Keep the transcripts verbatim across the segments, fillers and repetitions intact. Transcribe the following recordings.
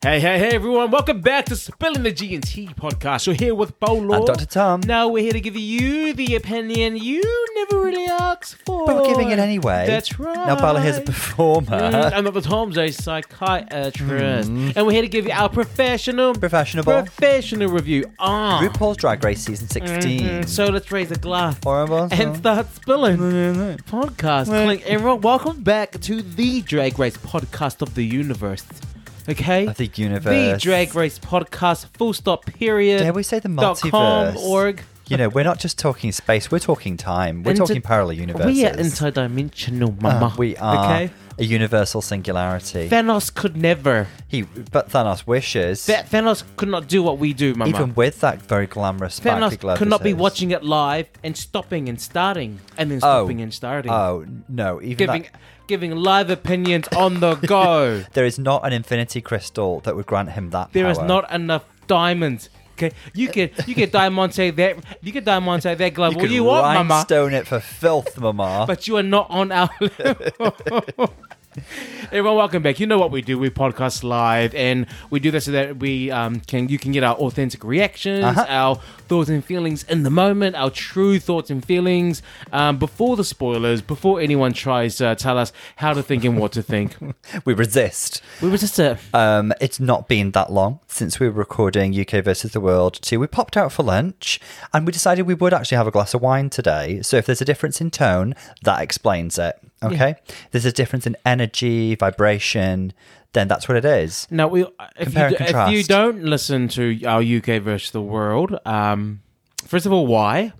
Hey, hey, hey, everyone. Welcome back to Spilling the G and T podcast. You're here with Bolo. And Doctor Tom. Now we're here to give you the opinion you never really asked for. But we're giving it anyway. That's right. Now Bolo here's a performer. Mm, and Doctor Tom's a psychiatrist. Mm. And we're here to give you our professional... Professional. Professional review on... RuPaul's Drag Race Season sixteen. Mm-hmm. So let's raise a glass. Horrible. And start spilling. Podcast. Clink. Everyone, welcome back to the Drag Race podcast of the universe. Okay? Of the universe. The Drag Race podcast, full stop, period. Dare we say the multiverse? Com, org. You know, we're not just talking space, we're talking time. We're Inter- talking parallel universes. We are interdimensional, mama. Uh, we are okay? a universal singularity. Thanos could never. He, But Thanos wishes. Th- Thanos could not do what we do, mama. Even with that very glamorous Thanos sparkly glove could not be of his. watching it live and stopping and starting and then stopping and starting. Oh, no. Even Giving... that- Giving live opinions on the go. There is not an infinity crystal that would grant him that There power. is not enough diamonds. Okay, you can you can diamante that you can diamante that glove You all could you want, mama. rhinestone it for filth, mama. But you are not on our level. Everyone, welcome back. You know what we do. We podcast live, and we do this so that we um, can you can get our authentic reactions, Uh-huh. our thoughts and feelings in the moment, our true thoughts and feelings um, before the spoilers, before anyone tries to tell us how to think and what to think. We resist. We resist it. Um, it's not been that long since we were recording U K versus the World two. We popped out for lunch and we decided we would actually have a glass of wine today. So if there's a difference in tone, that explains it. Okay? Yeah. There's a difference in energy, vibration, then that's what it is. Now, we, if, Compare you, and if you contrast. don't listen to our U K versus the World, um, first of all, why?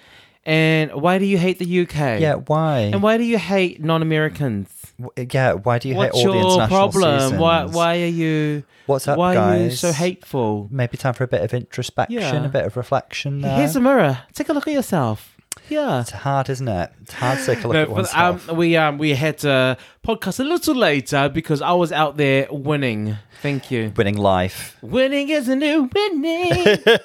And why do you hate the U K? Yeah, why? And why do you hate non-Americans? W- Yeah, why do you What's hate all the your international problem? seasons? Why why are you What's up, why guys? are you so hateful? Maybe time for a bit of introspection, Yeah. a bit of reflection there. Here's a mirror. Take a look at yourself. Yeah. It's hard, isn't it? It's hard to take a look No, at but, oneself. um, we um we had to podcast a little later because I was out there winning. Thank you. Winning life. Winning is a new winning.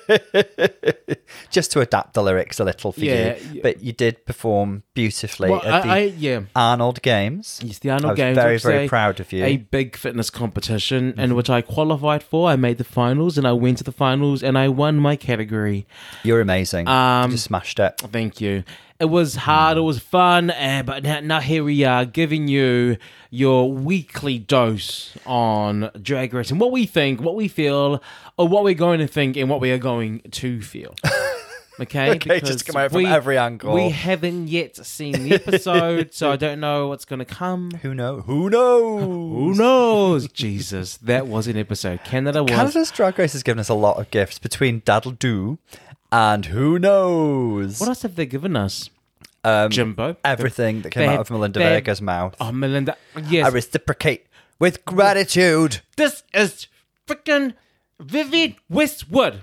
Just to adapt the lyrics a little for Yeah, you. yeah. But you did perform beautifully Well, at the I, I yeah. Arnold Games. Yes, the Arnold I was Games. very, which very is a- proud of you. A big fitness competition in which I qualified for. I made the finals and I went to the finals and I won my category. You're amazing. Um, you just smashed it. Thank you. It was hard, it was fun, uh, but now, now here we are giving you your weekly dose on Drag Race and what we think, what we feel, or what we're going to think and what we are going to feel. Okay, Okay, just come out from every angle. We haven't yet seen the episode, so I don't know what's going to come. Who knows? Who knows? Who knows? Jesus, that was an episode. Canada was. Canada's Drag Race has given us a lot of gifts between Daddle Do and Who Knows? What else have they given us? Um, Jimbo. Everything that came They- out of Melinda they- Vega's mouth. Oh, Melinda. Yes. I reciprocate with gratitude. This is freaking Vivian Westwood.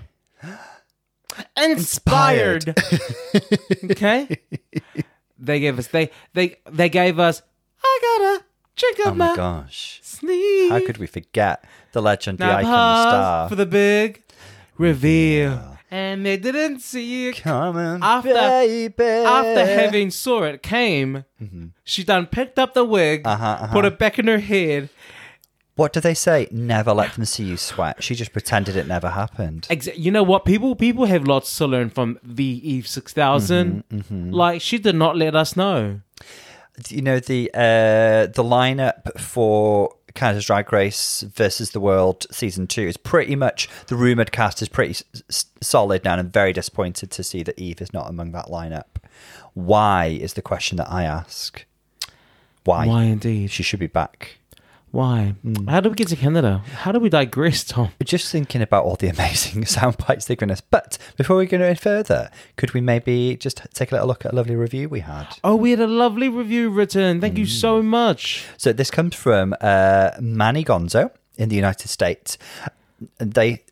Inspired. Okay? They gave us they they they gave us I gotta check out Oh my my gosh. sleeve. How could we forget the legend, the Now icon, the pause star? for the big reveal. And they didn't see it Come on, after baby. after having saw it came. She done picked up the wig, Uh-huh, uh-huh. put it back in her head. What do they say? Never let them see you sweat. She just pretended it never happened. Exa- you know what? People people have lots to learn from the Eve six thousand. Mm-hmm, Like, she did not let us know. You know, the uh, the lineup for Canada's Drag Race versus the World season two is pretty much, the rumoured cast is pretty s- s- solid now, and I'm very disappointed to see that Eve is not among that lineup. Why is the question that I ask. Why? Why indeed? She should be back. Why? Mm. How did we get to Canada? How did we digress, Tom? Just thinking about all the amazing sound bites they've given us. But before we go any further, could we maybe just take a little look at a lovely review we had? Oh, we had a lovely review written. Thank you so much. So this comes from uh, Manny Gonzo in the United States. They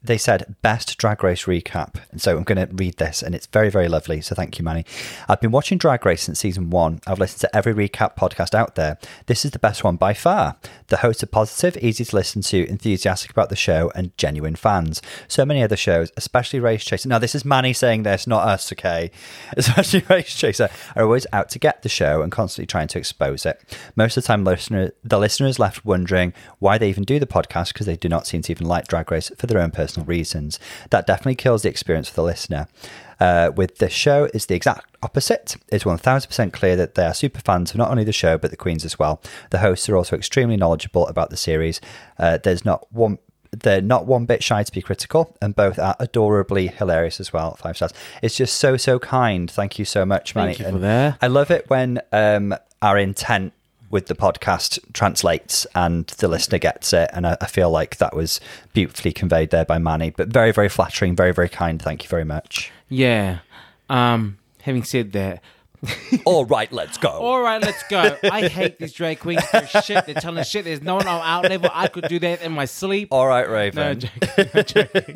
they said best Drag Race recap. And so I'm going to read this, and it's very, very lovely. So thank you, Manny. I've been watching Drag Race since season one. I've listened to every recap podcast out there. This is the best one by far. The hosts are positive, easy to listen to, enthusiastic about the show, and genuine fans. So many other shows, especially Race Chaser. Now, this is Manny saying this, not us, okay? Especially Race Chaser are always out to get the show and constantly trying to expose it. Most of the time, listener, the listener is left wondering why they even do the podcast, because they do not seem to even like Drag Race for their own personal reasons. That definitely kills the experience for the listener. Uh, with this show, it's the exact opposite. It's one thousand percent clear that they are super fans of not only the show, but the queens as well. The hosts are also extremely knowledgeable about the series. Uh, there's not one... They're not one bit shy to be critical, and both are adorably hilarious as well. Five stars. It's just so, so kind. Thank you so much, Manny. Thank you for that. I love it when um, our intent with the podcast translates and the listener gets it. And I, I feel like that was beautifully conveyed there by Manny, but very, very flattering, very, very kind. Thank you very much. Yeah. Um, having said that, all right, let's go. All right, let's go. I hate these drag queens for shit. They're telling shit. There's no one on our level. I could do that in my sleep. All right, Raven. No, joking, no, joking.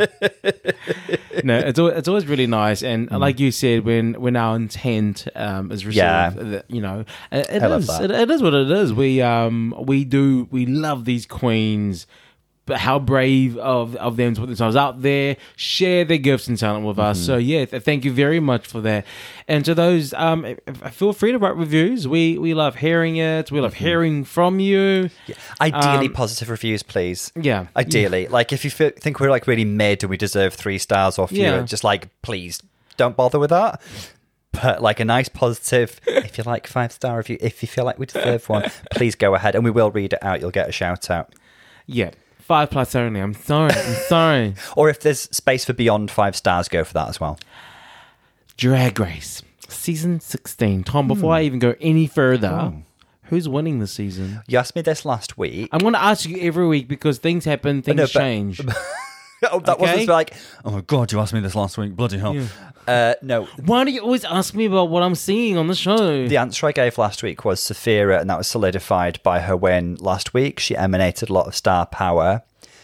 No, it's always, it's always really nice. And mm. like you said, when, when our intent um, is received, yeah. you know, it, it I love is. that. It, it is what it is. We um we do we love these queens. But how brave of, of them to put themselves out there, share their gifts and talent with us. Mm-hmm. So yeah, th- thank you very much for that. And to those, um, feel free to write reviews. We we love hearing it. We love mm-hmm. hearing from you. Yeah. Ideally, um, positive reviews, please. Yeah. Ideally, yeah. Like if you feel, think we're like really mid and we deserve three stars or fewer, yeah. just like please don't bother with that. But like a nice positive, if you like five star review, if you feel like we deserve one, please go ahead and we will read it out. You'll get a shout out. Yeah. Five plus only. I'm sorry. I'm sorry. Or if there's space for beyond five stars, go for that as well. Drag Race season sixteen. Tom, before mm. I even go any further, oh. who's winning this season? You asked me this last week. I'm going to ask you every week because things happen, things no, change. oh, that okay? wasn't like, oh my God, you asked me this last week. Bloody hell. Yeah. Uh, no. Why do you always ask me about what I'm seeing on the show? The answer I gave last week was Saphira, and that was solidified by her win last week. She emanated a lot of star power.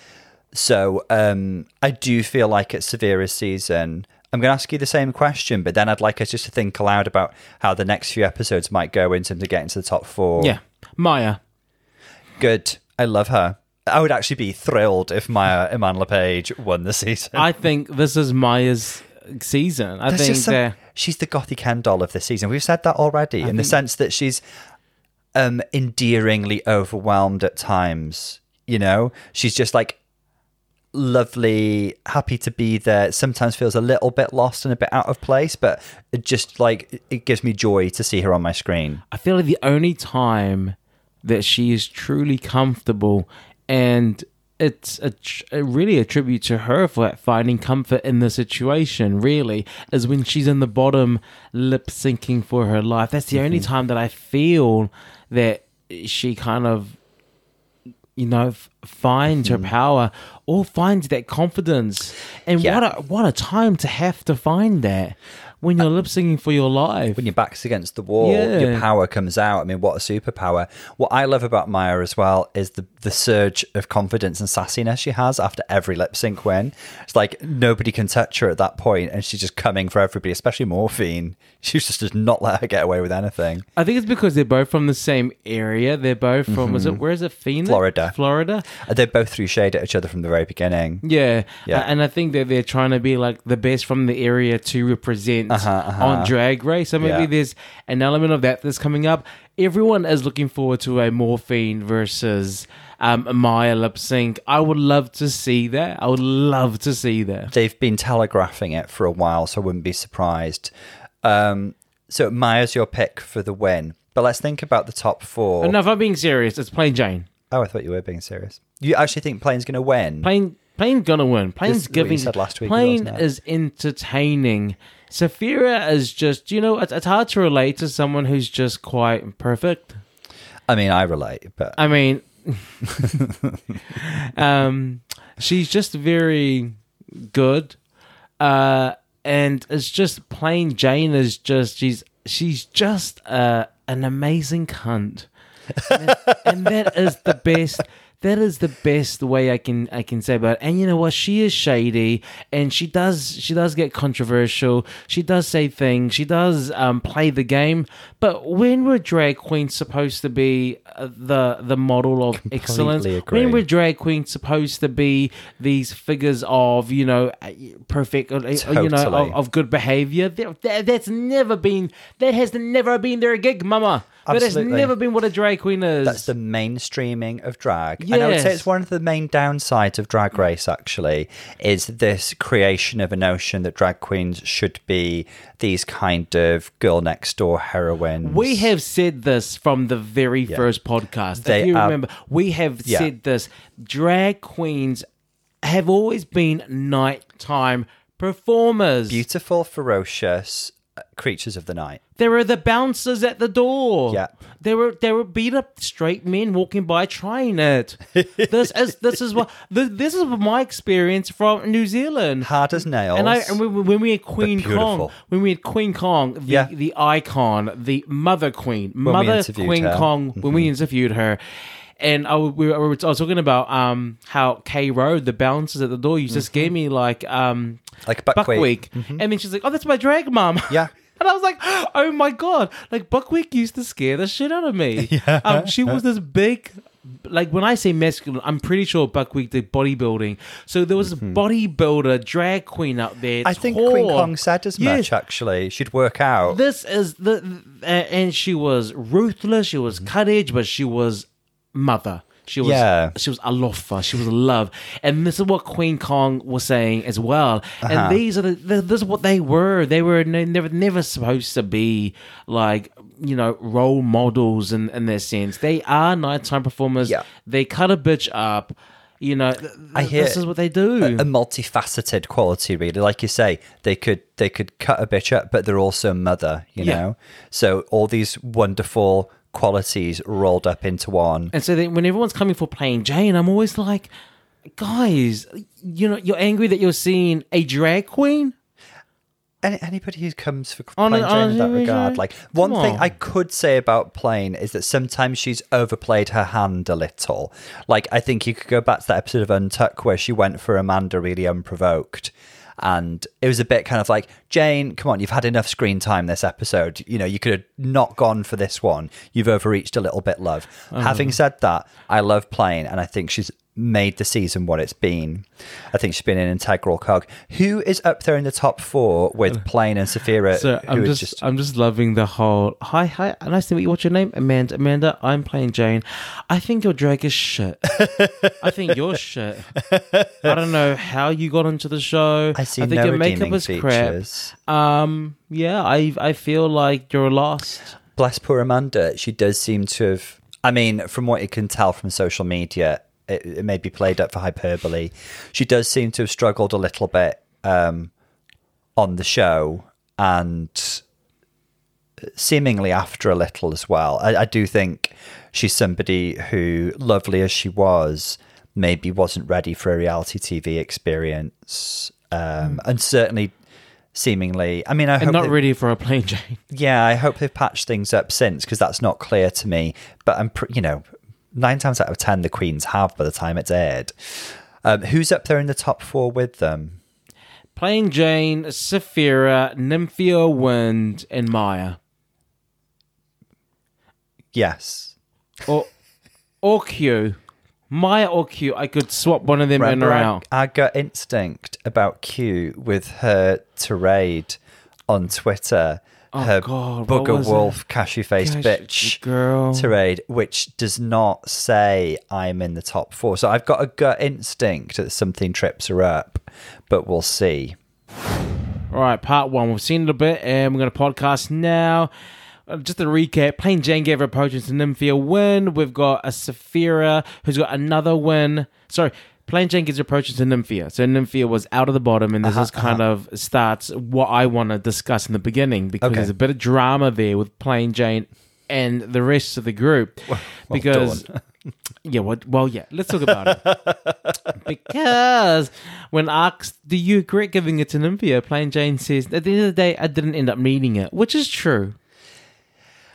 So um, I do feel like it's Saphira's season. I'm going to ask you the same question, but then I'd like us just to think aloud about how the next few episodes might go in terms of getting to the top four. Yeah. Maya. Good. I love her. I would actually be thrilled if Maya Iman LePage won the season. I think this is Maya's season. I There's think some, that she's the gothy Ken doll of this season. We've said that already, I in think... the sense that she's um, endearingly overwhelmed at times. You know, she's just like lovely, happy to be there. Sometimes feels a little bit lost and a bit out of place, but it just like it gives me joy to see her on my screen. I feel like the only time that she is truly comfortable, and it's a, a really a tribute to her for finding comfort in the situation, really, is when she's in the bottom lip syncing for her life. That's the mm-hmm. only time that I feel that she kind of, you know, f- finds mm-hmm. her power or finds that confidence. And yeah. what a what a time to have to find that. When you're lip syncing for your life. When your back's against the wall, yeah. your power comes out. I mean, what a superpower. What I love about Maya as well is the, the surge of confidence and sassiness she has after every lip sync win. It's like nobody can touch her at that point, and she's just coming for everybody, especially Morphine. She just does not let her get away with anything. I think it's because they're both from the same area. They're both from, mm-hmm. is it, where is it, Phoenix? Florida. Florida. They both threw shade at each other from the very beginning. Yeah. yeah. And I think that they're trying to be like the best from the area to represent Uh-huh, uh-huh. on Drag Race. So maybe yeah. there's an element of that that's coming up. Everyone is looking forward to a Morphine versus um, Maya lip sync. I would love to see that. I would love to see that. They've been telegraphing it for a while, so I wouldn't be surprised. Um, so Maya's your pick for the win. But let's think about the top four. No, if I'm being serious, it's Plain Jane. Oh, I thought you were being serious. You actually think Plain's going to win? Plain, Plain's going to win. Plain's giving. You said last week, Plain is entertaining. Saphira is just, you know, it's, it's hard to relate to someone who's just quite perfect. I mean, I relate, but... I mean, um, she's just very good. Uh, and it's just Plain Jane is just, she's she's just uh, an amazing cunt. and, and that is the best That is the best way I can I can say about it. And you know what? She is shady, and she does she does get controversial. She does say things. She does um, play the game. But when were drag queens supposed to be uh, the the model of Completely excellence? agree. When were drag queens supposed to be these figures of you know perfect uh, you know Totally. of, of good behavior? That, that, that's never been that has never been their gig, mama. That has Absolutely. never been what a drag queen is. That's the mainstreaming of drag. And I would say Yes. it's one of the main downsides of Drag Race, actually, is this creation of a notion that drag queens should be these kind of girl next door heroines. We have said this from the very first podcast. They if you are- remember, we have Yeah. said this. Drag queens have always been nighttime performers. Beautiful, ferocious uh, creatures of the night. There were the bouncers at the door. Yeah. There were there were beat up straight men walking by trying it. this is this is what this, this is my experience from New Zealand. Hard as nails. And I and when, when we had Queen beautiful. Kong, when we had Queen Kong, the, Yeah. the icon, the mother queen, we mother interviewed Queen her. Mm-hmm. Kong, when we interviewed her. And I, we were, I was talking about um, how K Road, the bouncers at the door, used to scare me like um, Like Buckwheat. Buckwheat. And then she's like, "Oh, that's my drag mom." Yeah. And I was like, "Oh my god!" Like Buckwheat used to scare the shit out of me. Yeah. Um, she was this big, like when I say masculine, I'm pretty sure Buckwheat did bodybuilding. So there was this bodybuilder drag queen out there. I think tall. Queen Kong said as Yes. much, actually. She'd work out. This is the, uh, and she was ruthless. She was cut edge, but she was mother. She was Yeah. she was alofa. She was love, and this is what Queen Kong was saying as well. Uh-huh. And these are the, the this is what they were. They were ne- never never supposed to be like you know role models in in their sense. They are nighttime performers. Yeah. They cut a bitch up. You know, th- I hear this is what they do. a multifaceted quality, really. Like you say, they could they could cut a bitch up, but they're also mother, you Yeah. know? So all these wonderful qualities rolled up into one. And so then when everyone's coming for Plain Jane, I'm always like, guys, you know, you're angry that you're seeing a drag queen? Any, anybody who comes for On- Plain Jane on- in that on- regard, like one Come thing on. I could say about Plain is that sometimes she's overplayed her hand a little. Like I think you could go back to that episode of Untuck where she went for Amanda really unprovoked. And it was a bit kind of like, Jane, come on, you've had enough screen time this episode. You know, you could have not gone for this one. You've overreached a little bit, love. Uh-huh. Having said that, I love Plain, and I think she's made the season what it's been. I think she's been an integral cog. Who is up there in the top four with Plain and Saphira? So who I'm are just, I'm just loving the whole, hi, hi, nice to meet you. What's your name? Amanda. Amanda, I'm Plain Jane. I think your drag is shit. I think you're shit. I don't know how you got into the show. I see I think no your makeup redeeming is features. crap. Um, yeah, I, I feel like you're lost. Bless poor Amanda. She does seem to have, I mean, from what you can tell from social media, it, it may be played up for hyperbole. She does seem to have struggled a little bit um, on the show, and seemingly after a little as well. I, I do think she's somebody who, lovely as she was, maybe wasn't ready for a reality T V experience, um, and certainly seemingly, I mean, I And hope not they- ready for a Plain Jane. yeah, I hope they've patched things up since, because that's not clear to me. But I'm, pr- you know, nine times out of ten, the Queens have by the time it's aired. Um, who's up there in the top four with them? Plain Jane, Saphira, Nymphia Wind, and Maya. Yes. Or, or Q. Maya or Q. I could swap one of them in Remember or our, out. our gut instinct about Q with her tirade on Twitter. Oh, her God, what bugger was wolf, cashy faced Gosh, bitch girl. tirade, which does not say I'm in the top four. So I've got a gut instinct that something trips her up, but we'll see. All right, part one. We've seen it a bit, and we're going to podcast now. Uh, Just a recap. Plain Jane gave her approaches to Nymphia win. We've got a Saphira who's got another win. Sorry, Plain Jane gives her approaches to Nymphia. So Nymphia was out of the bottom, and this Uh-huh, is kind of starts what I want to discuss in the beginning, because Okay. there's a bit of drama there with Plain Jane and the rest of the group. Well because done. yeah, what? Well, yeah. Let's talk about it. Because when asked, "Do you regret giving it to Nymphia?" Plain Jane says, "At the end of the day, I didn't end up needing it," which is true.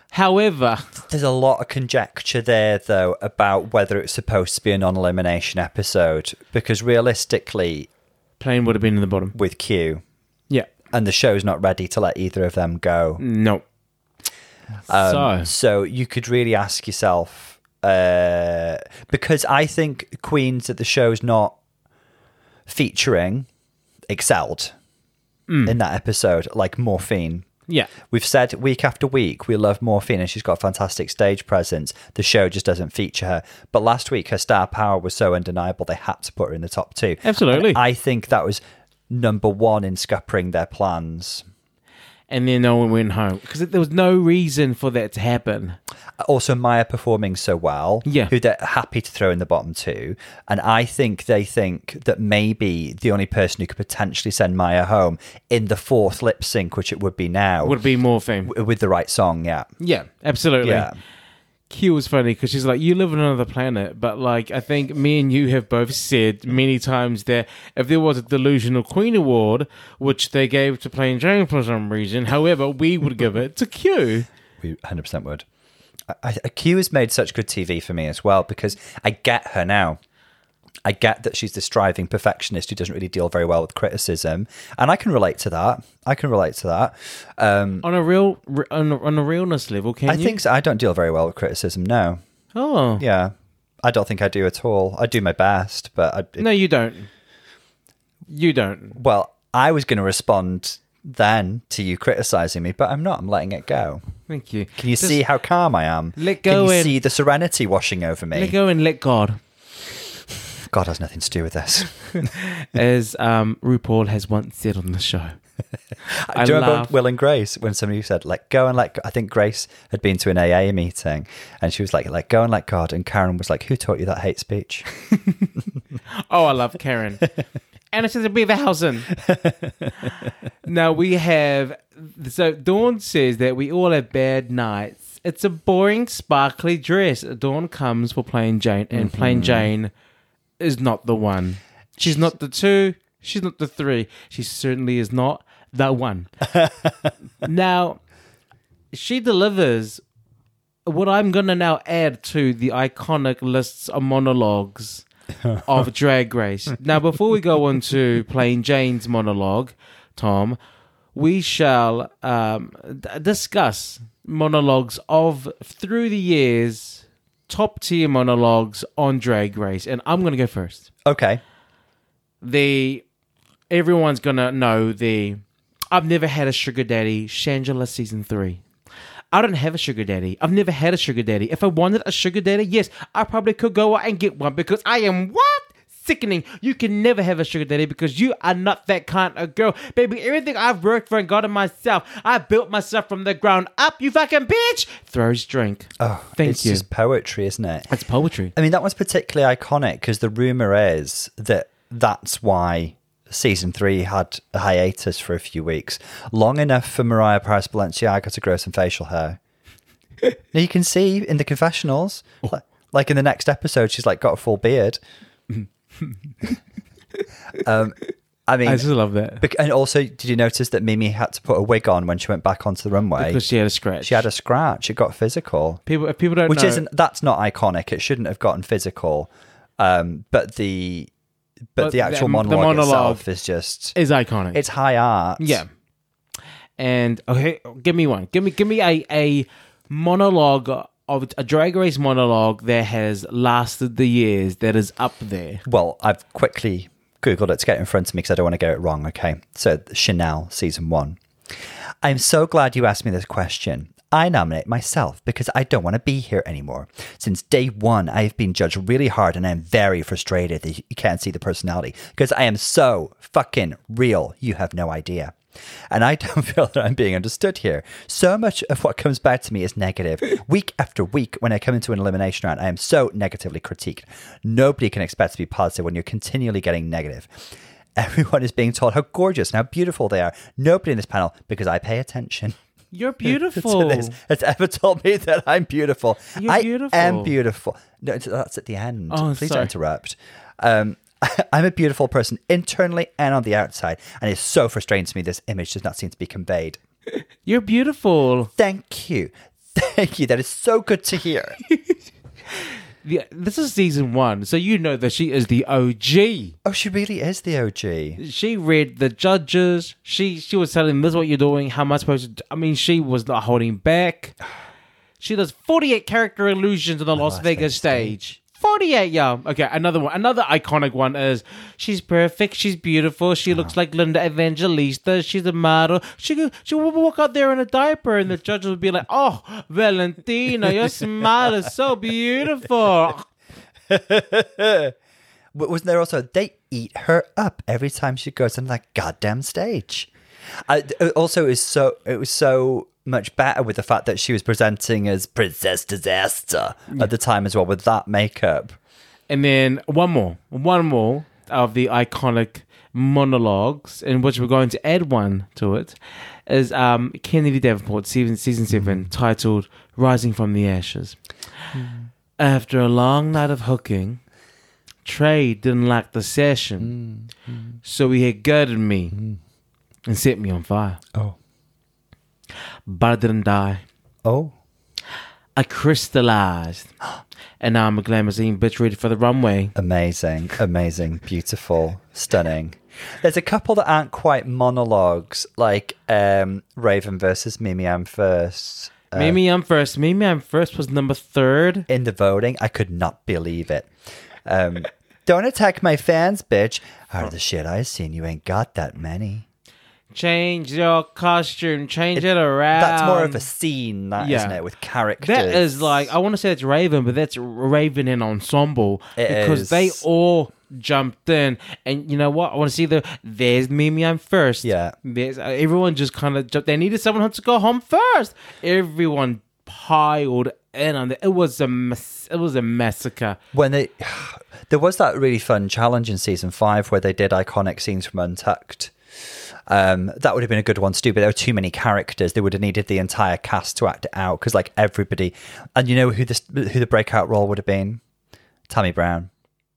However, There's a lot of conjecture there, though, about whether it's supposed to be a non-elimination episode. Because realistically, Plane would have been in the bottom. with Q, Yeah. and the show's not ready to let either of them go. No. Um, so, so you could really ask yourself, uh, because I think Queens that the show's not featuring excelled Mm. in that episode, like Morphine. yeah. We've said week after week we love Morphine and she's got a fantastic stage presence. The show just doesn't feature her. But last week her star power was so undeniable they had to put her in the top two. Absolutely. And I think that was number one in scuppering their plans. And then no one went home because there was no reason for that to happen. Also, Maya performing so well, Yeah. who they're happy to throw in the bottom two. And I think they think that maybe the only person who could potentially send Maya home in the fourth lip sync, which it would be now, Would be more fame. w- with the right song, yeah. Yeah, absolutely. Yeah. Q was funny because she's like, you live on another planet, but like, I think me and you have both said many times that if there was a Delusional Queen Award, which they gave to Plain Jane for some reason, however, we would give it to Q. We one hundred percent would. I, I, Q has made such good T V for me as well because I get her now. I get that she's the striving perfectionist who doesn't really deal very well with criticism, and I can relate to that. I can relate to that. Um, On a real, on a, on a realness level, can I you? think so. I don't deal very well with criticism. No, Oh. yeah, I don't think I do at all. I do my best, but I, it, No, you don't. You don't. well, I was going to respond then to you criticizing me, but I'm not. I'm letting it go. Thank you. Can you Just see how calm I am? let Can go you and- see the serenity washing over me? Let go and let God. God has nothing to do with this. As um, RuPaul has once said on the show. I Do you remember laugh. Will and Grace when somebody said, let go and let go? I think Grace had been to an A A meeting and she was like, let go and let God. And Karen was like, who taught you that hate speech? Oh, I love Karen. Anastasia Beaverhausen. Now we have, so Dawn says that we all have bad nights. It's a boring, sparkly dress. Dawn comes for Plain Jane, and Plain Jane is not the one. She's not the two. She's not the three. She certainly is not the one. Now, she delivers what I'm going to now add to the iconic lists of monologues of Drag Race. Now, before we go on to Plain Jane's monologue, Tom, we shall um, d- discuss monologues of, through the years, top tier monologues on Drag Race. And I'm going to go first. Okay. The everyone's going to know the I've never had a sugar daddy, Shangela season three. I don't have a sugar daddy. I've never had a sugar daddy. If I wanted a sugar daddy, yes, I probably could go out and get one because I am what? Sickening. You can never have a sugar daddy because you are not that kind of girl. Baby, everything I've worked for and gotten myself, I built myself from the ground up, you fucking bitch. Throws drink. Oh, Thank it's you. just poetry, isn't it? It's poetry. I mean, that was particularly iconic because the rumor is that that's why season three had a hiatus for a few weeks, long enough for Mariah Paris Balenciaga to grow some facial hair. Now you can see in the confessionals, like, like in the next episode, she's like got a full beard. um, I mean, I just love that. bec- and also, did you notice that Mimi had to put a wig on when she went back onto the runway? Because she had a scratch. She had a scratch. It got physical. People, if people don't Which know, isn't, that's not iconic. It shouldn't have gotten physical. Um, but the but, But the the- actual the monologue, monologue itself is just is iconic. it's high art. Yeah. And okay, give me one. Give me give me a, a monologue of a Drag Race monologue that has lasted the years, that is up there. Well, I've quickly Googled it to get in front of me because I don't want to get it wrong. Okay. So Chanel season one. I'm so glad you asked me this question. I nominate myself because I don't want to be here anymore. Since day one, I have been judged really hard and I'm very frustrated that you can't see the personality because I am so fucking real. You have no idea. And I don't feel that I'm being understood here. So much of what comes back to me is negative. Week after week, when I come into an elimination round, I am so negatively critiqued. Nobody can expect to be positive when you're continually getting negative. Everyone is being told how gorgeous and how beautiful they are. Nobody in this panel, because I pay attention You're to beautiful. this, has ever told me that I'm beautiful. You're I beautiful. am beautiful. No, that's at the end. Oh, Please sorry. don't interrupt. Um, I'm a beautiful person internally and on the outside, and it's so frustrating to me this image does not seem to be conveyed. You're beautiful. Thank you. Thank you. That is so good to hear. Yeah, this is season one, so you know that she is the O G. Oh, she really is the O G. She read the judges. She she was telling them, this is what you're doing. How am I supposed to do? I mean, she was not holding back. She does forty-eight character illusions on the Las Las Vegas Vegas stage. forty-eight, yeah. Okay, another one. Another iconic one is she's perfect. She's beautiful. She looks like Linda Evangelista. She's a model. She could, she would walk out there in a diaper, and the judges would be like, "Oh, Valentina, your smile is so beautiful." But wasn't there also, they eat her up every time she goes on that goddamn stage. I, it also, is so it was so much better with the fact that she was presenting as Princess Disaster at the time as well, with that makeup. And then one more, one more of the iconic monologues, in which we're going to add one to it, is um, Kennedy Davenport, season, season seven, mm. titled Rising from the Ashes. Mm. After a long night of hooking, Trey didn't like the session, mm. Mm. so he had gutted me mm. and set me on fire. Oh. But I didn't die. Oh. I crystallized. And now I'm a glamazine bitch ready for the runway. Amazing. Amazing. Beautiful. Stunning. There's a couple that aren't quite monologues, like um, Raven versus Mimi I'm First. Uh, Mimi I'm First. Mimi I'm First was number third. In the voting. I could not believe it. Um, don't attack my fans, bitch. Out of the shit I've seen, you ain't got that many. Change your costume, change it, it around. That's more of a scene, that, yeah. isn't it, with characters. That is like, I want to say it's Raven, but that's Raven in ensemble. It because is. They all jumped in. And you know what? I want to see the, there's Mimi I'm First. Yeah. There's, uh, everyone just kind of jumped. They needed someone to go home first. Everyone piled in on it. It was a mess, it was a massacre. When they, there was that really fun challenge in season five where they did iconic scenes from Untucked. Um, that would have been a good one to do, but there were too many characters. They would have needed the entire cast to act it out, because like everybody, and you know who this who the breakout role would have been? Tammy Brown.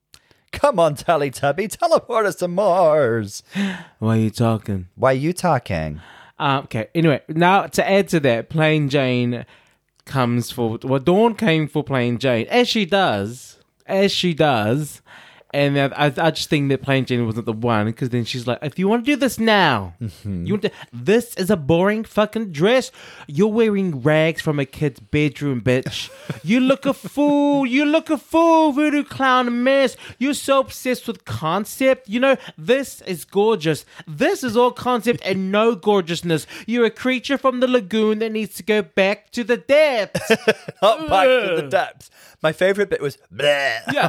Come on, Teletubby, teleport us to Mars. Why are you talking? Why are you talking? Uh, okay. Anyway, now to add to that, Plain Jane comes for well, Dawn came for Plain Jane, as she does, as she does. And I, I just think that Plain Jane wasn't the one, because then she's like, if you want to do this now, mm-hmm. you want to, this is a boring fucking dress. You're wearing rags from a kid's bedroom, bitch. You look a fool. You look a fool, voodoo clown mess. You're so obsessed with concept. You know, this is gorgeous. This is all concept and no gorgeousness. You're a creature from the lagoon that needs to go back to the depths. Not back to the depths. My favourite bit was bleh. Yeah,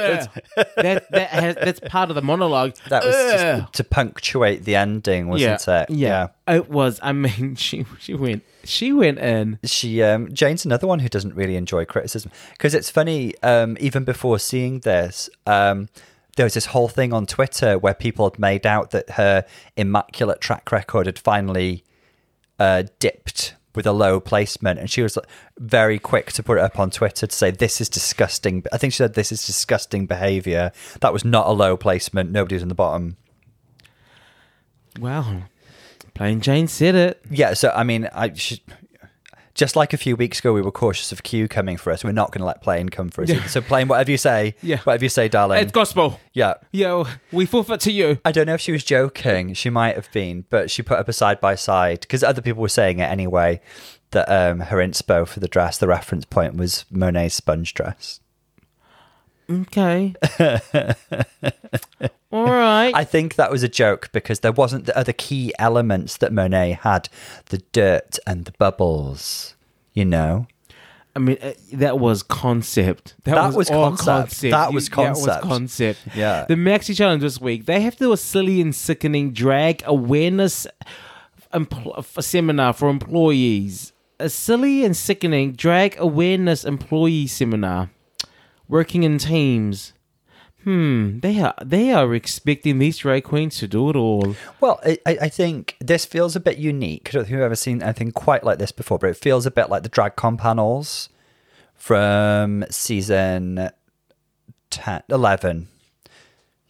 uh, that that has, that's part of the monologue. That was uh. just to punctuate the ending, wasn't yeah, it? Yeah. yeah, it was. I mean, she she went she went in. She um, Jane's another one who doesn't really enjoy criticism, because it's funny. Um, even before seeing this, um, there was this whole thing on Twitter where people had made out that her immaculate track record had finally uh, dipped with a low placement, and she was very quick to put it up on Twitter to say, this is disgusting. I think she said, this is disgusting behaviour. That was not a low placement. Nobody was in the bottom. Wow. Plain Jane said it. Yeah, so, I mean, I should... Just like a few weeks ago, we were cautious of Q coming for us. We're not going to let Plain come for us. Yeah. So Plain, whatever you say, yeah. whatever you say, darling. It's gospel. Yeah. Yo, we forfeit to you. I don't know if she was joking. She might have been, but she put up a side by side, because other people were saying it anyway, that um, her inspo for the dress, the reference point was Monet's sponge dress. Okay. All right. I think that was a joke, because there wasn't the other key elements that Monet had. The dirt and the bubbles, you know? I mean, uh, that was concept. That, that was, was all concept. concept. That was concept. That was concept. Yeah. The Maxi Challenge this week, they have to do a silly and sickening drag awareness empl- seminar for employees. A silly and sickening drag awareness employee seminar. Working in teams. Hmm, they are they are expecting these drag queens to do it all. Well, I, I think this feels a bit unique. I don't think I've ever seen anything quite like this before, but it feels a bit like the DragCon panels from season ten, eleven. Yeah.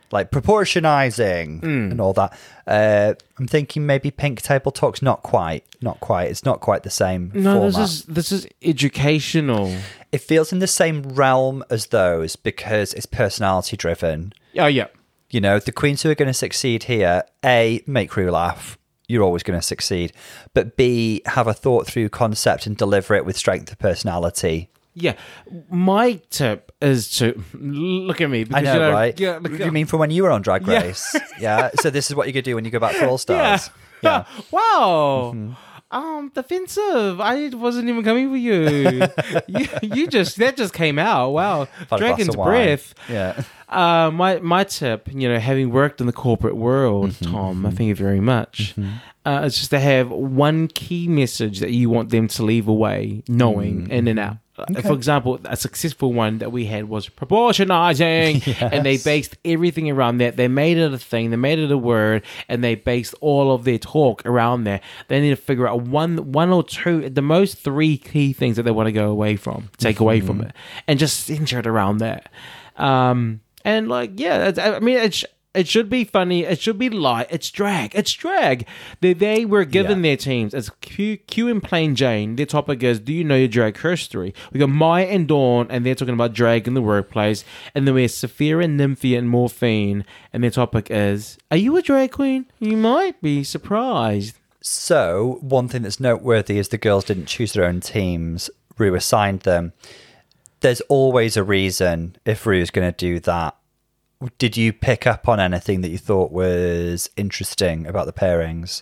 like proportionizing Mm. and all that. Uh, I'm thinking maybe Pink Table Talk's not quite, not quite. It's not quite the same No, format. this is this is educational. It feels in the same realm as those because it's personality driven. Oh yeah. You know, the queens who are going to succeed here, A, make Rue laugh. You're always going to succeed. But B, have a thought through concept and deliver it with strength of personality. Yeah, my tip is to look at me. I Because, know, you know, right? Yeah, What do you mean from when you were on Drag Yeah. Race? Yeah. So this is what you could do when you go back for All Yeah. Stars. Yeah. Wow. Mm-hmm. Um, defensive. I wasn't even coming for you. you. You just that just came out. Wow. Had a glass Dragon's of wine. breath. Yeah. Uh, my my tip, you know, having worked in the corporate world, Mm-hmm, Tom, I thank you very much. Uh, it's just to have one key message that you want them to leave away, knowing Mm-hmm. in and out. Uh, For example, a successful one that we had was proportionizing, and they based everything around that. They made it a thing, they made it a word, and they based all of their talk around that. They need to figure out one, one or two, at the most three key things that they want to go away from, take away from it, and just center it around that. Um, and like, yeah, it's- I mean, it's. It should be funny. It should be light. It's drag. It's drag. They, they were given Yeah. their teams. It's Q, Q and Plain Jane. Their topic is, do you know your drag history? We got Maya and Dawn, and they're talking about drag in the workplace. And then we have Saphira, Nymphia, and Morphine, and their topic is, are you a drag queen? You might be surprised. So one thing that's noteworthy is the girls didn't choose their own teams. Rue assigned them. There's always a reason if Rue's going to do that. Did you pick up on anything that you thought was interesting about the pairings?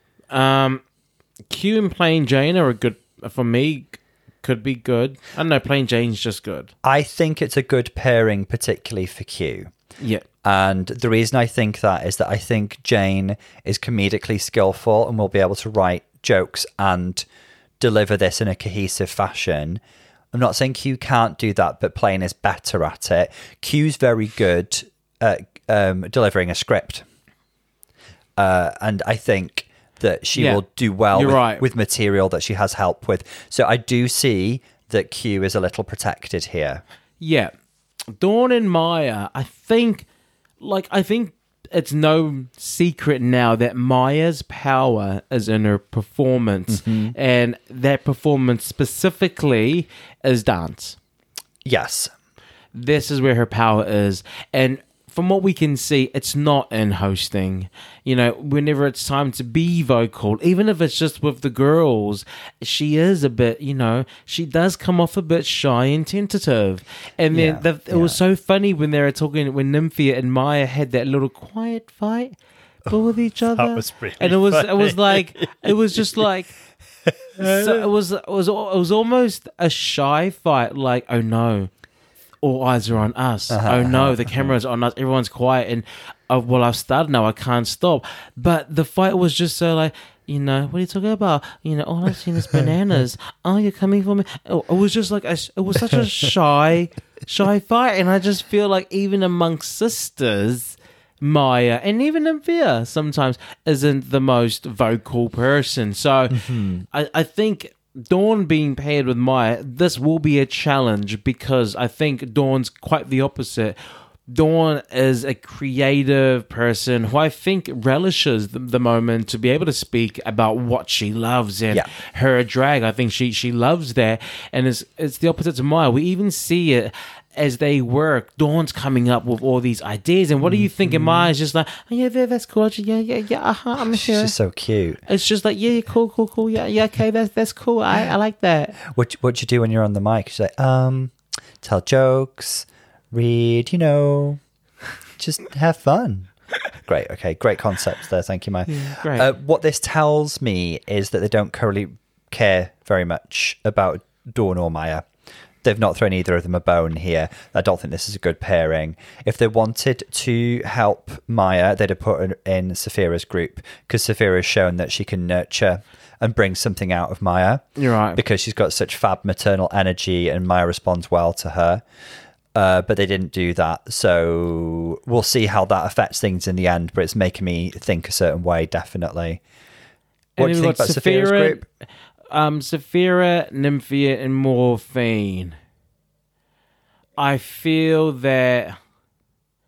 Um, Q and Plain Jane are a good, for me, could be good. I don't know, Plain Jane's just good. I think it's a good pairing, particularly for Q. Yeah. And the reason I think that is that I think Jane is comedically skillful and will be able to write jokes and deliver this in a cohesive fashion. I'm not saying Q can't do that, but Plain is better at it. Q's very good at um, delivering a script. Uh, and I think that she Yeah, will do well you're with, right. with material that she has help with. So I do see that Q is a little protected here. Yeah. Dawn and Maya, I think, like, I think it's no secret now that Maya's power is in her performance, and that performance specifically is dance. Yes. This is where her power is. And from what we can see, it's not in hosting. You know, whenever it's time to be vocal, even if it's just with the girls, she is a bit, you know, she does come off a bit shy and tentative. And then Yeah, the, it was yeah. so funny when they were talking, when Nymphia and Maya had that little quiet fight with each other. was really and it was, it was funny. like, it was just like, so it was, it was, it was almost a shy fight. Like, oh no, all eyes are on us. Oh no, the camera's on us. Everyone's quiet, and uh, well, I've started now. I can't stop. But the fight was just so like, you know, what are you talking about? You know, all I've seen is bananas. Oh, you're coming for me. Oh, it was just like a, it was such a shy, shy fight, and I just feel like even amongst sisters, Maya and even Nymphia sometimes isn't the most vocal person. So I, I think Dawn being paired with Maya, this will be a challenge because I think Dawn's quite the opposite. Dawn is a creative person who I think relishes the, the moment to be able to speak about what she loves and Yeah. her drag. I think she she loves that, and it's it's the opposite to Maya. We even see it as they work. Dawn's coming up with all these ideas, and what do you think? And Maya's just like, oh, yeah, that- that's cool. Yeah, yeah, yeah. Uh-huh, I'm She's here. just so cute. It's just like, yeah, cool, cool, cool. Yeah, yeah, okay, that's that's cool. I, I like that. What what you do when you're on the mic? She's like, um, tell jokes, read, you know, just have fun. Great. Okay. Great concepts there. Thank you, Maya. great. Uh, what this tells me is that they don't currently care very much about Dawn or Maya. They've not thrown either of them a bone here. I don't think this is a good pairing. If they wanted to help Maya, they'd have put her in Saphira's group because Saphira's shown that she can nurture and bring something out of Maya. You're right. Because she's got such fab maternal energy and Maya responds well to her. Uh, but they didn't do that. So we'll see how that affects things in the end, but it's making me think a certain way, definitely. What And do you then think we've about got Saphira's Saphira, group? Um, Saphira, Nymphia, and Morphine. I feel that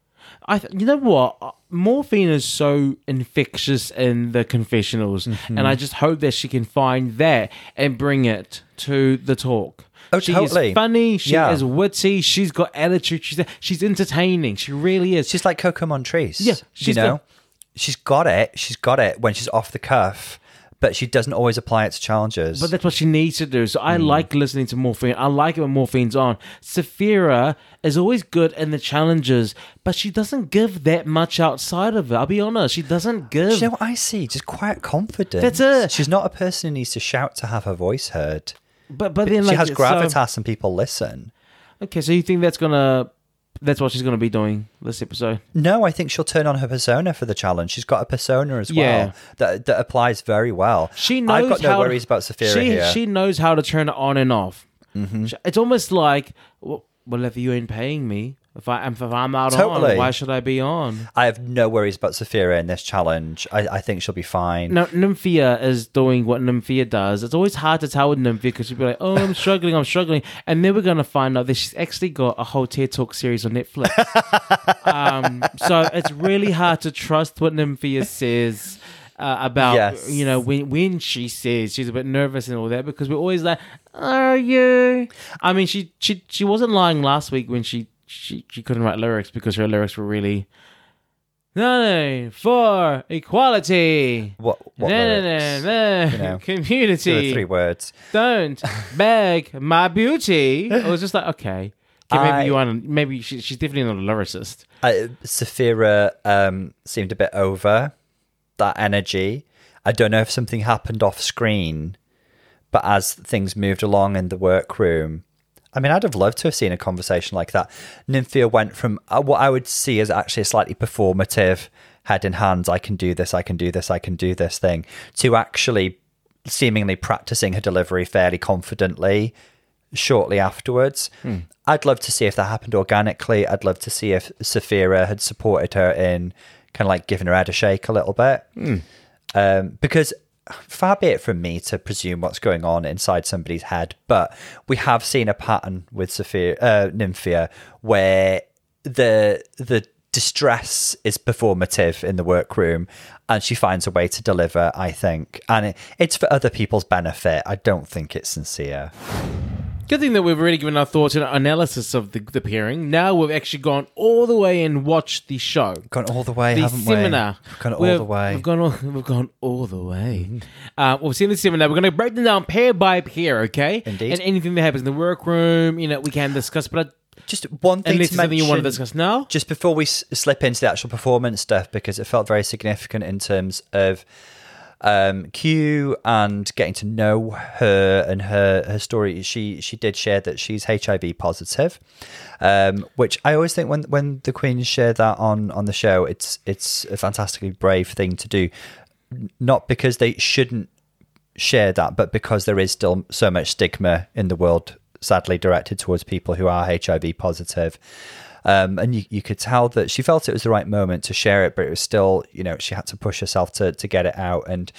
I th- you know what? Morphine is so infectious in the confessionals, Mm-hmm. and I just hope that she can find that and bring it to the talk. Oh, she totally. is funny. She Yeah. is witty. She's got attitude. She's she's entertaining. She really is. She's like Coco Montrese. Yeah, you she's know, got- she's got it. She's got it when she's off the cuff, but she doesn't always apply it to challenges. But that's what she needs to do. So I Mm. like listening to Morphine. I like it when Morphine's on. Saphira is always good in the challenges, but she doesn't give that much outside of it. I'll be honest. She doesn't give. Do you know what I see? Just quiet confidence. That's it. She's not a person who needs to shout to have her voice heard. but but then She like has so- gravitas and people listen. okay, so you think that's gonna that's what she's gonna be doing this episode? No, I think she'll turn on her persona for the challenge. She's got a persona as well Yeah. that that applies very well. She knows I've got no how worries about Saphira she, here. She knows how to turn it on and off. Mm-hmm. It's almost like, well, well, if you ain't paying me, if I if I'm out Totally. on, why should I be on? I have no worries about Saphira in this challenge. I, I think she'll be fine. No, Nymphia is doing what Nymphia does. It's always hard to tell with Nymphia because she'll be like, oh, I'm struggling, I'm struggling. And then we're going to find out that she's actually got a whole TED Talk series on Netflix. um, so it's really hard to trust what Nymphia says uh, about, Yes. you know, when, when she says she's a bit nervous and all that because we're always like, are you? I mean, she, she, she wasn't lying last week when she, she, she couldn't write lyrics because her lyrics were really... No, for equality. What, what no, no, lyrics? no, no. You know, Community. Two or three words. Don't beg my beauty. I was just like, okay. Okay, maybe I- you want. Maybe she, she's definitely not a lyricist. Uh, Saphira um, seemed a bit over that energy. I don't know if something happened off screen, but as things moved along in the workroom, I mean, I'd have loved to have seen a conversation like that. Nymphia went from uh, what I would see as actually a slightly performative, head in hands, I can do this, I can do this, I can do this thing, to actually seemingly practicing her delivery fairly confidently shortly afterwards. Hmm. I'd love to see if that happened organically. I'd love to see if Saphira had supported her in kind of like giving her head a shake a little bit. Hmm. Um, because far be it from me to presume what's going on inside somebody's head, but we have seen a pattern with Saphira, uh, Nymphia where the the distress is performative in the workroom and she finds a way to deliver, I think. And it, it's for other people's benefit. I don't think it's sincere. Good thing that we've already given our thoughts and analysis of the, the pairing. Now we've actually gone all the way and watched the show. Gone all the way, The haven't seminar. we? We've gone all We've- the way. We've gone all, we've gone all the way. Uh, we've seen the seminar. We're going to break them down pair by pair, okay? Indeed. And anything that happens in the workroom, you know, we can discuss. But I, Just one thing unless to there's something mention, you want to discuss now. just before we s- slip into the actual performance stuff, because it felt very significant in terms of um, Q and getting to know her and her her story. She she did share that she's H I V positive, um, which I always think when when the Queens share that on on the show, it's it's a fantastically brave thing to do. Not because they shouldn't share that, but because there is still so much stigma in the world, sadly directed towards people who are H I V positive. Um, and you, you could tell that she felt it was the right moment to share it, but it was still, you know, she had to push herself to to get it out. And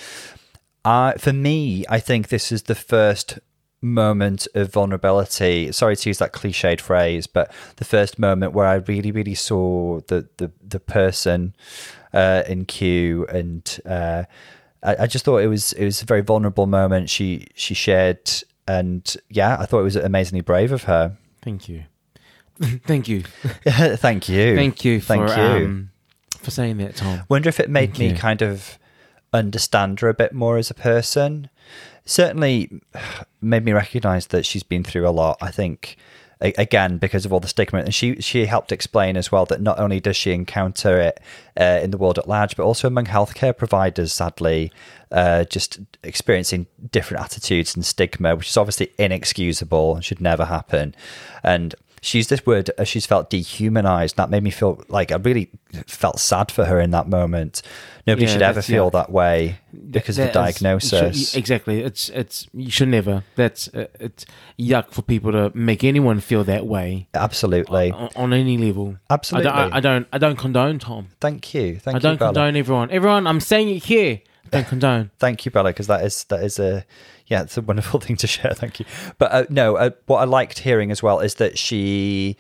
uh, for me, I think this is the first moment of vulnerability. Sorry to use that cliched phrase, but the first moment where I really, really saw the the, the person uh, in Q, and uh, I, I just thought it was it was a very vulnerable moment. She she shared, and yeah, I thought it was amazingly brave of her. Thank you. Thank you. Thank you. Thank you for, Thank you. Um, for saying that, Tom. Wonder if it made Thank me you. kind of understand her a bit more as a person. Certainly made me recognize that she's been through a lot. I think, a- again, because of all the stigma. And she, she helped explain as well that not only does she encounter it uh, in the world at large, but also among healthcare providers, sadly, uh, just experiencing different attitudes and stigma, which is obviously inexcusable and should never happen. And she used this word, uh, she's felt dehumanized. That made me feel like I really felt sad for her in that moment. Nobody Yeah, should ever that's- feel yeah. that way because of That the is- diagnosis. should- exactly. It's it's you should never. That's uh, it's yuck for people to make anyone feel that way Absolutely. on, on any level. Absolutely. I don't, I, I don't. I don't condone, Tom. Thank you. Thank I you, don't Bella. condone everyone. Everyone, I'm saying it here. I don't condone. Thank you, Bella, because that is that is a yeah, it's a wonderful thing to share. Thank you. But uh, no, uh, what I liked hearing as well is that she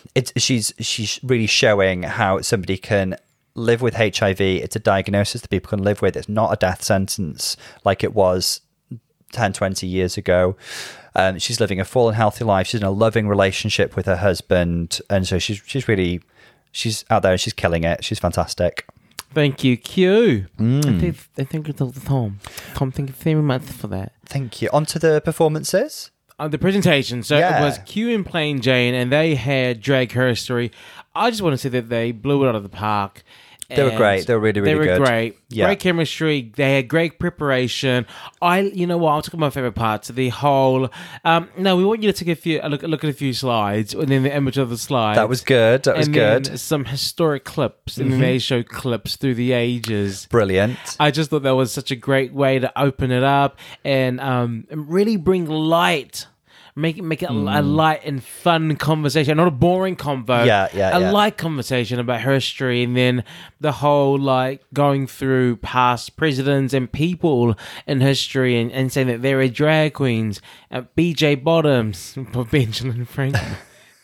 it's she's she's really showing how somebody can live with H I V. It's a diagnosis that people can live with. It's not a death sentence like it was ten, twenty years ago. Um, she's living a full and healthy life. She's in a loving relationship with her husband, and so she's she's really she's out there and she's killing it. She's fantastic. Thank you, Q. Mm. I think, I think it's all the Tom. Tom, thank you very much for that. Thank you. On to the performances. Uh, the presentation. So Yeah. it was Q and Plain Jane, and they had drag her story. I just want to say that they blew it out of the park. They were And great. They were really, really They were good. great. Yeah. Great chemistry. They had great preparation. I, you know what? I'll talk about my favorite parts. The whole. Um, no, we want you to take a few a look, look at a few slides, and then the image of the slide. That was good. That was and good. Then some historic clips, and then they show clips through the ages. Brilliant. I just thought that was such a great way to open it up and um, really bring light. Make it make it Mm. a light and fun conversation, not a boring convo. Yeah, yeah, a yeah. light conversation about history, and then the whole like going through past presidents and people in history, and, and saying that there are drag queens, uh, B J Bottoms for Benjamin Franklin.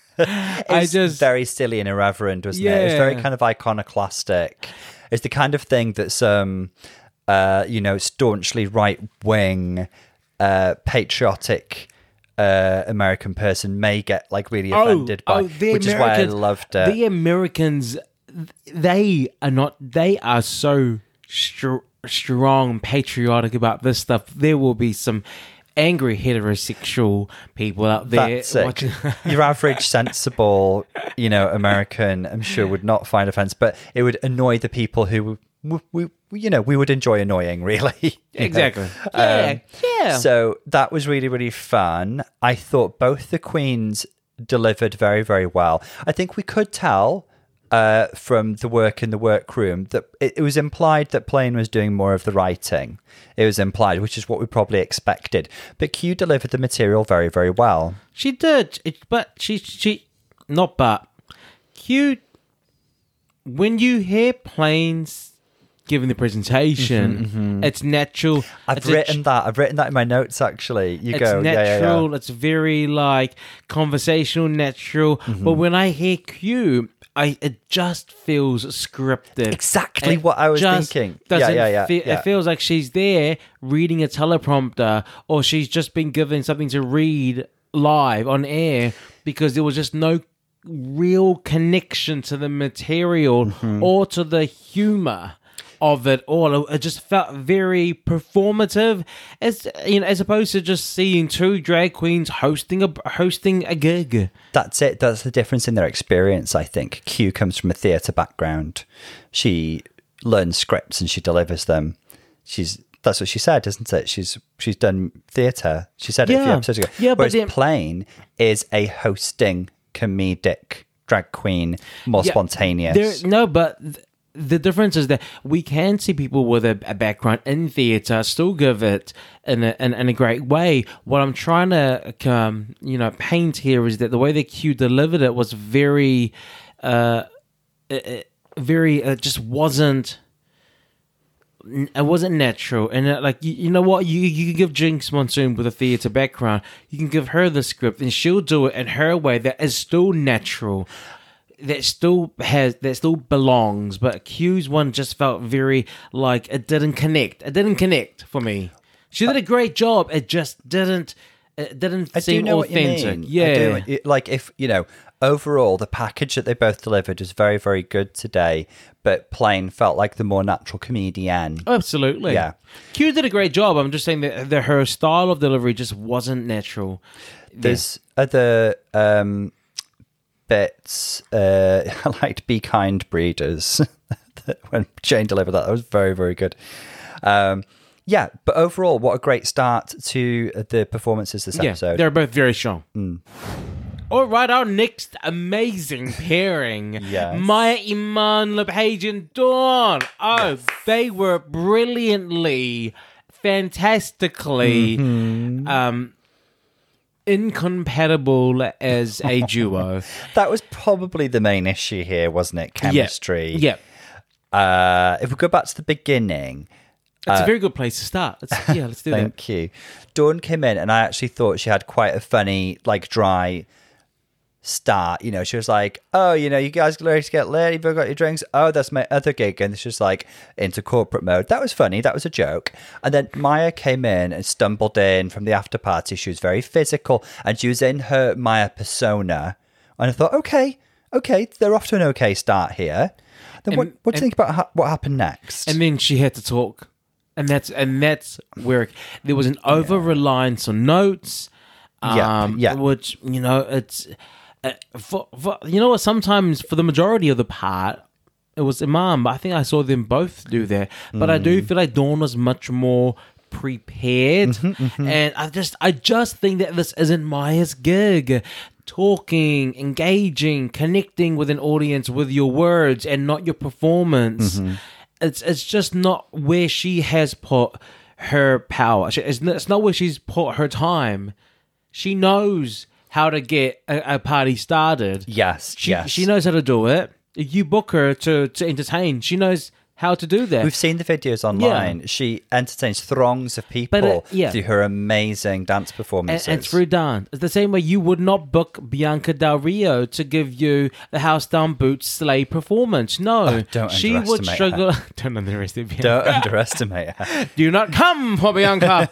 I It's just very silly and irreverent, wasn't it? It's very Yeah. kind of iconoclastic. It's the kind of thing that some, uh, you know, staunchly right wing, uh, patriotic. Uh, American person may get like really offended by, oh, the which is why I Americans- loved it. The Americans, they are not. They are so str- strong, patriotic about this stuff. There will be some angry heterosexual people out there That's it. watching. Your average sensible, you know, American, I'm sure would not find offense, but it would annoy the people who we, we you know, we would enjoy annoying, really. you know. Exactly. Yeah, Um, yeah. So that was really, really fun. I thought both the queens delivered very, very well. I think we could tell uh, from the work in the workroom that it, it was implied that Plain was doing more of the writing. It was implied, which is what we probably expected. But Q delivered the material very, very well. She did, it, but she she not but cute. When you hear Plains giving the presentation, it's natural. I've It's a written that. I've written that in my notes, actually. You It's go. natural. Yeah, yeah, yeah. It's very like conversational, natural. Mm-hmm. But when I hear Q, I it just feels scripted. Exactly It what I was just thinking. doesn't Yeah, yeah, yeah, fe- yeah. It feels like she's there reading a teleprompter, or she's just been given something to read live on air because there was just no real connection to the material Mm-hmm. or to the humor of it all. It just felt very performative, as you know, as opposed to just seeing two drag queens hosting a hosting a gig. That's it. That's the difference in their experience, I think. Q comes from a theatre background. She learns scripts and she delivers them. She's that's what she said, isn't it? She's she's done theatre. She said it a few Yeah. episodes ago. Yeah, but Whereas then- Plain is a hosting comedic drag queen, more Yeah, spontaneous. There, no, but th- the difference is that we can see people with a, a background in theatre still give it in a, in, in a great way. What I'm trying to, um, you know, paint here is that the way that Q delivered it was very, uh, it, it- very, it just wasn't. It wasn't natural, and it, like you, you know what, you you can give Jinx Monsoon with a theatre background, you can give her the script, and she'll do it in her way that is still natural, that still has that still belongs. But Q's one just felt very like it didn't connect. It didn't connect for me. She did a great job. It just didn't. It didn't I seem do know authentic. what you mean. Yeah. I do. It- Like if, you know, overall the package that they both delivered was very, very good today, but Plain felt like the more natural comedian. Absolutely. Yeah. Q did a great job. I'm just saying that, that her style of delivery just wasn't natural. There's other um, bits. Uh, I liked Be Kind Breeders. When Jane delivered that, that was very, very good. Um, yeah, but overall, what a great start to the performances this Yeah, episode. they're both very strong. Mm. All right, our next amazing pairing. Yes. Maya Iman, LePage, and Dawn. Oh, they were brilliantly, fantastically Mm-hmm. um, incompatible as a duo. That was probably the main issue here, wasn't it? Chemistry. Yeah. Uh, if we go back to the beginning, It's a very good place to start. Let's, yeah, let's do that. thank you. Dawn came in, and I actually thought she had quite a funny, like dry start. You know, she was like, oh, you know, you guys are ready to get lit? You've got your drinks? Oh, that's my other gig. And it's just like into corporate mode. That was funny. That was a joke. And then Maya came in and stumbled in from the after party. She was very physical and she was in her Maya persona. And I thought, okay, okay, they're off to an okay start here. Then And- what, what do you and- think about ha- what happened next? And then she had to talk, and that's and that's where there was an over reliance on notes. Yeah, Um, yeah. Which you know, it's uh, for, for you know what. Sometimes for the majority of the part, it was Imam. But I think I saw them both do that. But I Mm. do feel like Dawn was much more prepared, Mm-hmm, and I just I just think that this isn't Maya's gig. Talking, engaging, connecting with an audience with your words and not your performance. Mm-hmm. It's it's just not where she has put her power. She- It's not, it's not where she's put her time. She knows how to get a, a party started. Yes, She yes. she knows how to do it. You book her to, to entertain. She knows how to do that. We've seen the videos online. She entertains throngs of people But, uh, yeah. through her amazing dance and, performances. and through dance. It's the same way you would not book Bianca Del Rio to give you the house down boots sleigh performance. No, Oh, don't she would underestimate struggle. Don't underestimate Bianca. Don't underestimate her. Do not come for Bianca.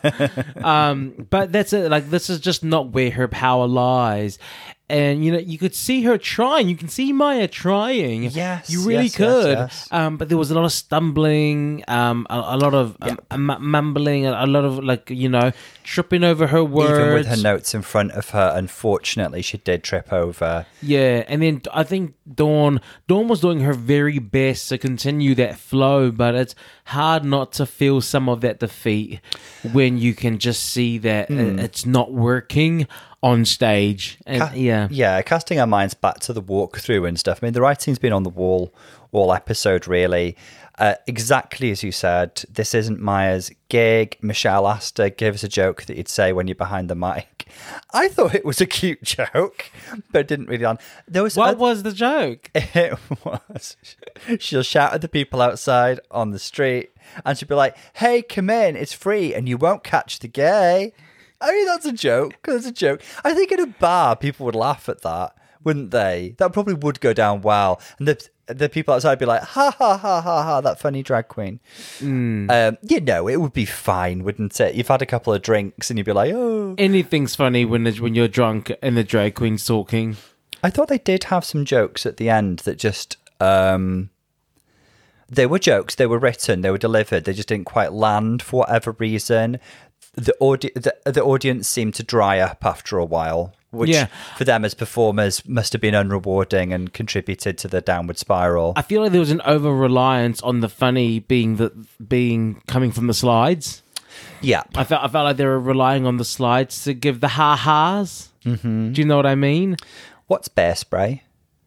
um, but that's it. Like, this is just not where her power lies. And, you know, you could see her trying. You can see Maya trying. Yes, You really yes, yes, could. yes. Um, but there was a lot of stumbling, um, a, a lot of um, m- mumbling, a, a lot of, like, you know, tripping over her words. Even with her notes in front of her, unfortunately, she did trip over. Yeah, and then I think Dawn Dawn was doing her very best to continue that flow, but it's hard not to feel some of that defeat when you can just see that it- it's not working on stage. And Ca- yeah. Yeah, casting our minds back to the walkthrough and stuff. I mean, the writing's been on the wall all episode, really. Uh, exactly as you said, this isn't Maya's gig. Michelle asked her, give us a joke that you'd say when you're behind the mic. I thought it was a cute joke, but it didn't really on. There was What a- was the joke? It was. She'll shout at the people outside on the street, and she'll be like, "Hey, come in! It's free, and you won't catch the gay." I mean, that's a joke. That's a joke. I think in a bar, people would laugh at that, wouldn't they? That probably would go down well, and the the people outside would be like, "Ha ha ha ha ha!" That funny drag queen. Um, you know, it would be fine, wouldn't it? You've had a couple of drinks, and you'd be like, "Oh." Anything's funny when it's, when you're drunk and the drag queen's talking. I thought they did have some jokes at the end that just um they were jokes, they were written, they were delivered, they just didn't quite land for whatever reason. The audi- the, the audience seemed to dry up after a while, which Yeah. for them as performers must have been unrewarding and contributed to the downward spiral. I feel like there was an over reliance on the funny being the being coming from the slides. Yeah. I felt I felt like they were relying on the slides to give the ha ha's. Mm-hmm. Do you know what I mean? What's bear spray?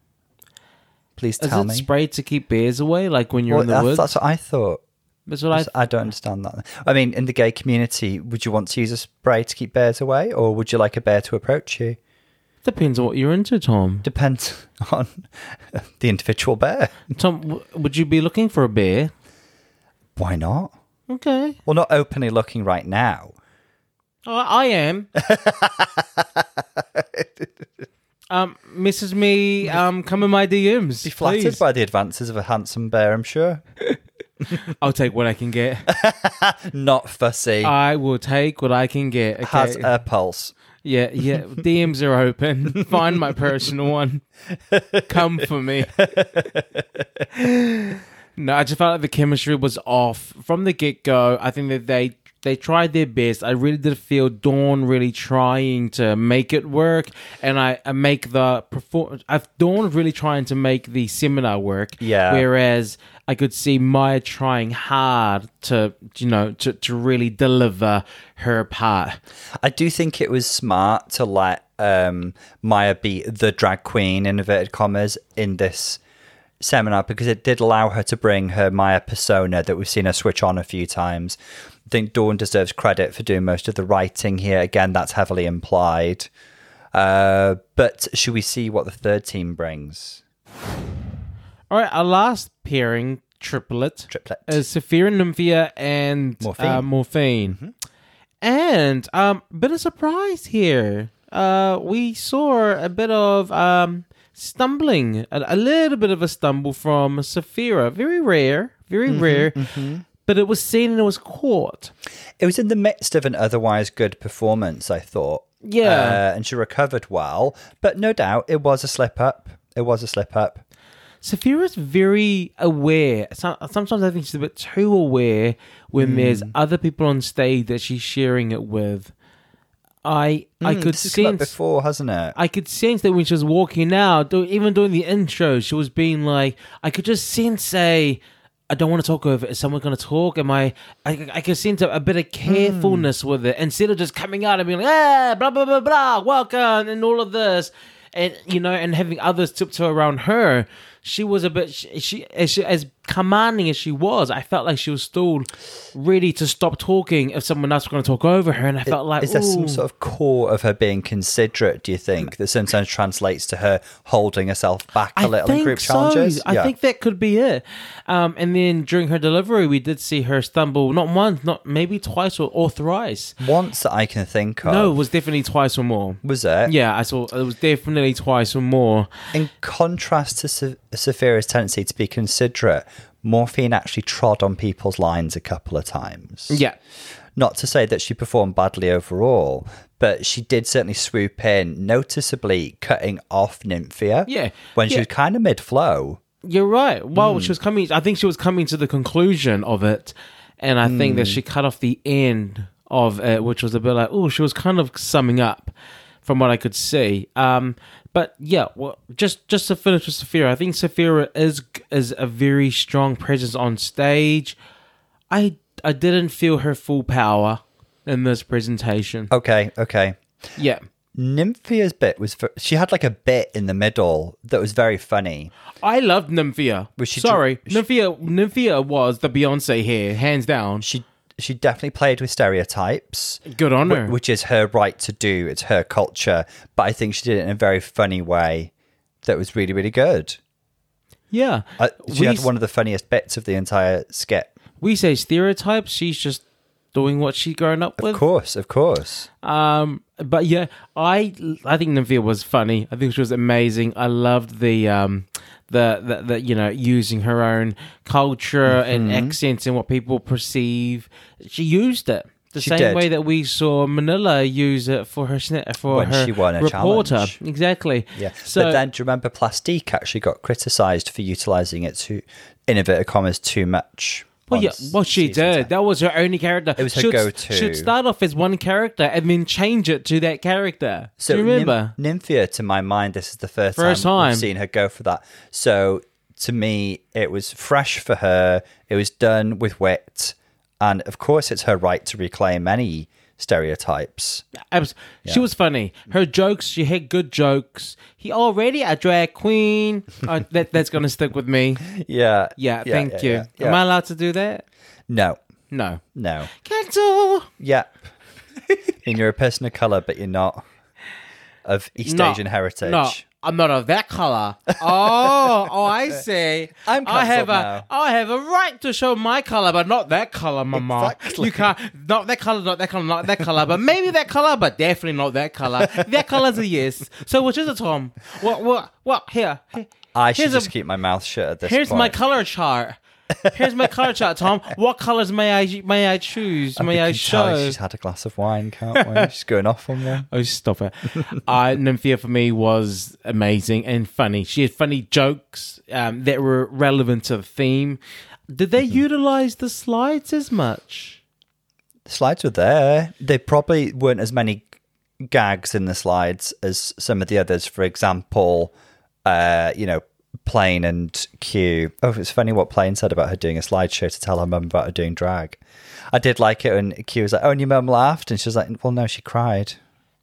Please Is tell it me. spray to keep bears away, like when you're Well, in the that's, woods? that's what I thought. That's what I. I don't understand that. I mean, in the gay community, would you want to use a spray to keep bears away, or would you like a bear to approach you? Depends on what you're into, Tom. Depends on the individual bear. Tom, w- would you be looking for a bear? Why not? Okay, Well, not openly looking right now. oh, I am. um, Missus Me, um, come in my D Ms. Be flattered please. by the advances of a handsome bear, I'm sure. I'll take what I can get. Not fussy. I will take what I can get. Okay. Has a pulse. Yeah, yeah. D Ms are open. Find my personal one. Come for me. No, I just felt like the chemistry was off from the get go. I think that they they tried their best. I really did feel Dawn really trying to make it work, and I, I make the perform. I've Dawn really trying to make the seminar work. Yeah. Whereas I could see Maya trying hard to you know to to really deliver her part. I do think it was smart to let um, Maya be the drag queen, in inverted commas, in this seminar, because it did allow her to bring her Maya persona that we've seen her switch on a few times. I think Dawn deserves credit for doing most of the writing here. Again, that's heavily implied. Uh, but should we see what the third team brings? All right, our last pairing triplet, Triplet. is Saphira, Nymphia, and Morphine. Uh, Morphine. And um, bit of surprise here. uh, we saw a bit of um, stumbling, a, a little bit of a stumble from Saphira. Very rare, very mm-hmm, rare, mm-hmm. but it was seen and it was caught. It was in the midst of an otherwise good performance, I thought. Yeah. Uh, and she recovered well, but no doubt it was a slip up. It was a slip up. Saphira's very aware. Sometimes I think she's a bit too aware when mm. there's other people on stage that she's sharing it with. I mm, I could this has sense come up before, hasn't it? I could sense that when she was walking out, do, even during the intro, she was being like, I could just sense a, I don't want to talk over it. Is someone going to talk? Am I? I, I could sense a, a bit of carefulness mm. with it instead of just coming out and being like, ah, blah blah blah blah, welcome, and all of this, and you know, and having others tiptoe around her. She was a bit, she, she, as, she, as commanding as she was, I felt like she was still ready to stop talking if someone else was going to talk over her. And I felt like, is there ooh. some sort of core of her being considerate, do you think, that sometimes translates to her holding herself back a I little think in group so. challenges? I yeah. think that could be it. Um, and then during her delivery, we did see her stumble, not once, not maybe twice or, or thrice. Once that I can think of. No, it was definitely twice or more. Was it? Yeah, I saw it was definitely twice or more. In contrast to Sa- Saphira's tendency to be considerate, Morphine actually trod on people's lines a couple of times. Yeah. Not to say that she performed badly overall, but she did certainly swoop in, noticeably cutting off Nymphia. Yeah. When she yeah. was kind of mid-flow. You're right. Well, mm. she was coming, I think she was coming to the conclusion of it, and I mm. think that she cut off the end of it, which was a bit like, oh, she was kind of summing up from what I could see. Um, but yeah, well, just just to finish with Saphira, I think Saphira is is a very strong presence on stage. I I didn't feel her full power in this presentation. Okay, okay. Yeah. Nymphia's bit was, she had like a bit in the middle that was very funny. I loved Nymphia. Was she Sorry, she, Nymphia, Nymphia was the Beyonce here, hands down. She she definitely played with stereotypes. Good on her. Which is her right to do. It's her culture. But I think she did it in a very funny way that was really, really good. Yeah. Uh, she we, had one of the funniest bits of the entire skit. We say stereotypes. She's just doing what she's grown up with. Of course, of course. Um, but yeah, I I think Nymphia was funny. I think she was amazing. I loved the um the the, the you know using her own culture mm-hmm. and accents and what people perceive. She used it the she same did. way that we saw Manila use it for her for when her she won a reporter. Challenge. Exactly. Yeah. So, but then do you remember Plastique actually got criticised for utilising it to, in inverted commas, too much? Well, yeah, well, she did. ten. That was her only character. It was her she'd, go-to. She'd start off as one character and then change it to that character. So do you remember? Nym- Nymphia, to my mind, this is the first, first time, time we've seen her go for that. So to me, it was fresh for her. It was done with wit. And of course, it's her right to reclaim any stereotypes. Was, yeah. She was funny. Her jokes, she had good jokes. He already a drag queen. Oh, that that's gonna stick with me. Yeah. Yeah, yeah thank yeah, you. Yeah, yeah. Am I allowed to do that? No. No. No. Cancel. Yep. And you're a person of colour, but you're not of East no, Asian heritage. No, I'm not of that colour. Oh, oh, I see. I'm I have a, now. I have a right to show my colour, but not that colour, mama. Exactly. You can't, not that colour, not that colour, not that colour, but maybe that colour, but definitely not that colour. That colour's a yes. So which is it, Tom? What, what, what, here. here I should just a, keep my mouth shut at this here's point. my colour chart. Here's my colour chart, Tom. What colours may I may I choose? I may I show? She's had a glass of wine, can't we? She's going off on one. Oh, stop it. uh, Nymphia for me was amazing and funny. She had funny jokes um, that were relevant to the theme. Did they mm-hmm. utilise the slides as much? The slides were there. They probably weren't as many gags in the slides as some of the others. For example, uh, you know, Plane and Q. Oh, it's funny what Plane said about her doing a slideshow to tell her mum about her doing drag. I did like it when Q was like, oh, and your mum laughed? And she was like, well, no, she cried.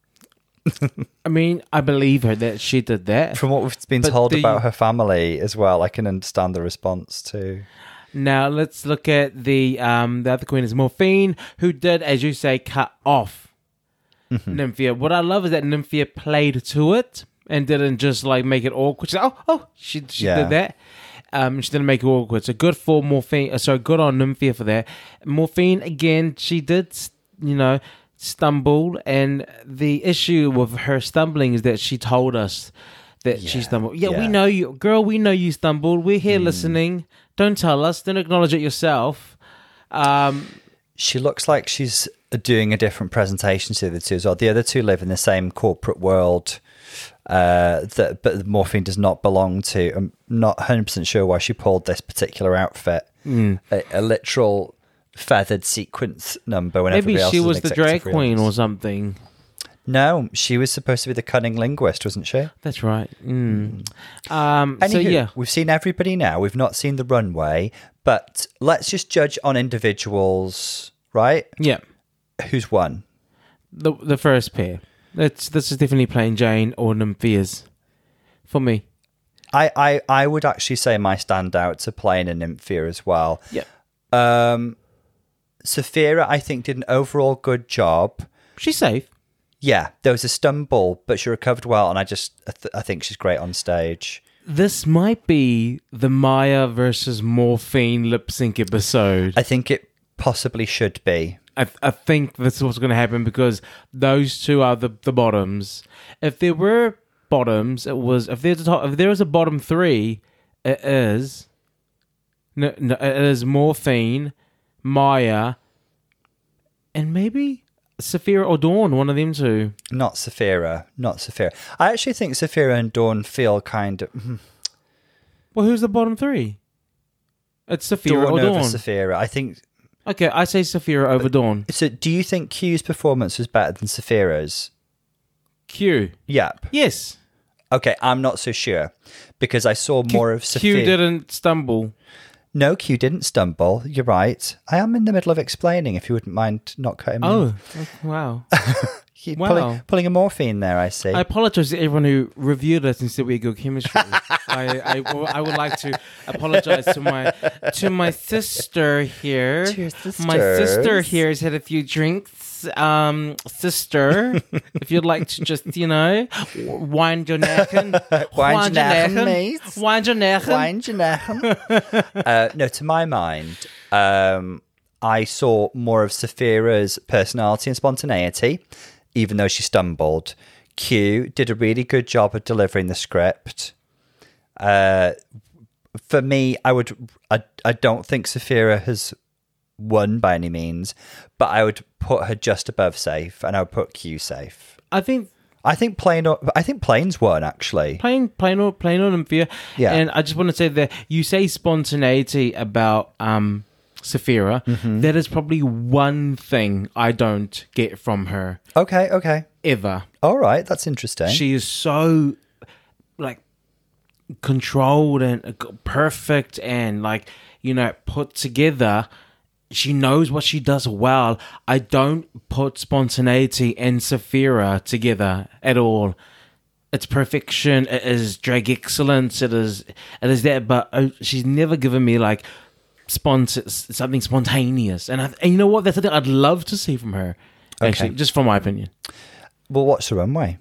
I mean, I believe her that she did that. From what we've been but told the... about her family as well, I can understand the response too. Now, let's look at the um, the other queen is Morphine, who did, as you say, cut off mm-hmm. Nymphia. What I love is that Nymphia played to it. And didn't just like make it awkward. She said, oh, oh, she she yeah. did that. Um, she didn't make it awkward. So good for Morphine. Uh, so good on Nymphia for that. Morphine again. She did, you know, stumbled, and the issue with her stumbling is that she told us that she Yeah, stumbled. Yeah, we yeah. know you, girl. We know you stumbled. We're here listening. Don't tell us. Don't acknowledge it yourself. Um, She looks like she's doing a different presentation to the two as well. The other two live in the same corporate world uh, that, but Morphine does not belong to. I'm not one hundred percent sure why she pulled this particular outfit. Mm. A, a literal feathered sequence number when maybe everybody else she is an was the drag executive queen freelance. or something. No, she was supposed to be the cunning linguist, wasn't she? That's right. Mm. Um, so Anywho, yeah, we've seen everybody now. We've not seen the runway, but let's just judge on individuals, right? yeah. Who's won? The the first pair. That's this is definitely Plain Jane or Nymphias for me. I, I, I would actually say my standout to Plain and Nymphia as well. Yeah, Um, Saphira, I think, did an overall good job. she's safe. Yeah, there was a stumble, but she recovered well, and I just I, th- I think she's great on stage. This might be the Maya versus Morphine lip sync episode. I think it possibly should be. I, I think this is what's going to happen because those two are the, the bottoms. If there were bottoms, it was if there's a top, if there was a bottom three, it is no, no, it is Morphine, Maya, and maybe Saphira or Dawn. One of them two. Not Saphira, not Saphira. I actually think Saphira and Dawn feel kind of hmm, Well, who's the bottom three? It's Saphira Dawn or over Dawn. Saphira. I think. Okay, I say Saphira over Dawn. So, do you think Q's performance was better than Saphira's? Q. Yep. Yes. Okay, I'm not so sure because I saw more of Saphira. Q didn't stumble. No, Q didn't stumble. You're right. I am in the middle of explaining. If you wouldn't mind not cutting me. Oh, wow. Keep wow. Pulling, pulling a morphine there, I see. I apologize to everyone who reviewed us and said we had good chemistry. I, I, I would like to apologize to my to my sister here. To your My sister sisters. here has had a few drinks. Um, sister, if you'd like to just, you know, wind your neck and Wind your neck, mate. wind your neck. Wind your neck. uh, no, to my mind, um, I saw more of Saphira's personality and spontaneity, even though she stumbled. Q did a really good job of delivering the script. Uh, for me, I would. I, I don't think Saphira has won by any means, but I would put her just above safe, and I would put Q safe. I think I think plain. I think plain's won actually. plain, plain or plain Olympia. Yeah. And I just want to say that you say spontaneity about um Saphira. Mm-hmm. That is probably one thing I don't get from her Okay. Okay. ever. All right. That's interesting. She is so like controlled and uh, perfect and like, you know, put together. She knows what she does well. I don't put spontaneity and Saphira together at all. It's perfection. It is drag excellence. It is it is that, but uh, she's never given me like spont- something spontaneous. And, I, and you know what? That's something I'd love to see from her. Actually, Okay. just from my opinion. Well, what's the runway?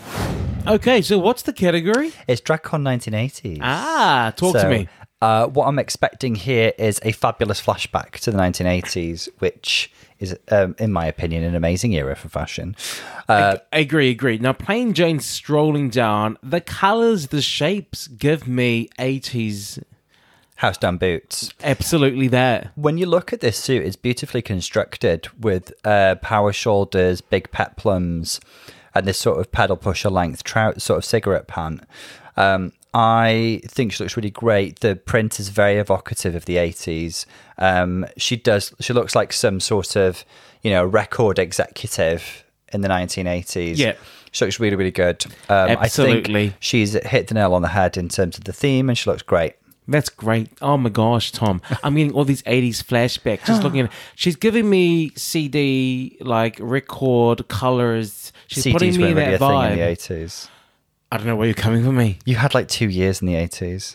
Okay, so what's the category? It's DragCon nineteen eighties. Ah, talk to So, me. Uh, what I'm expecting here is a fabulous flashback to the nineteen eighties, which is, um, in my opinion, an amazing era for fashion. Uh, I agree, agree. Now, Plain Jane strolling down, the colours, the shapes give me eighties. house down boots. Absolutely that. When you look at this suit, it's beautifully constructed with uh, power shoulders, big peplums, and this sort of pedal pusher length trout sort of cigarette pant. Um, I think she looks really great. The print is very evocative of the eighties. Um, she does. She looks like some sort of, you know, record executive in the nineteen eighties. Yeah. She looks really, really good. Um, I Absolutely. think she's hit the nail on the head in terms of the theme, and she looks great. That's great. Oh my gosh, Tom. I'm getting all these eighties flashbacks. Just looking at it. She's giving me C D, like record colours. She's C Ds putting me in weren't really that a thing in the vibe. eighties. I don't know where you're coming from me. You had like two years in the eighties.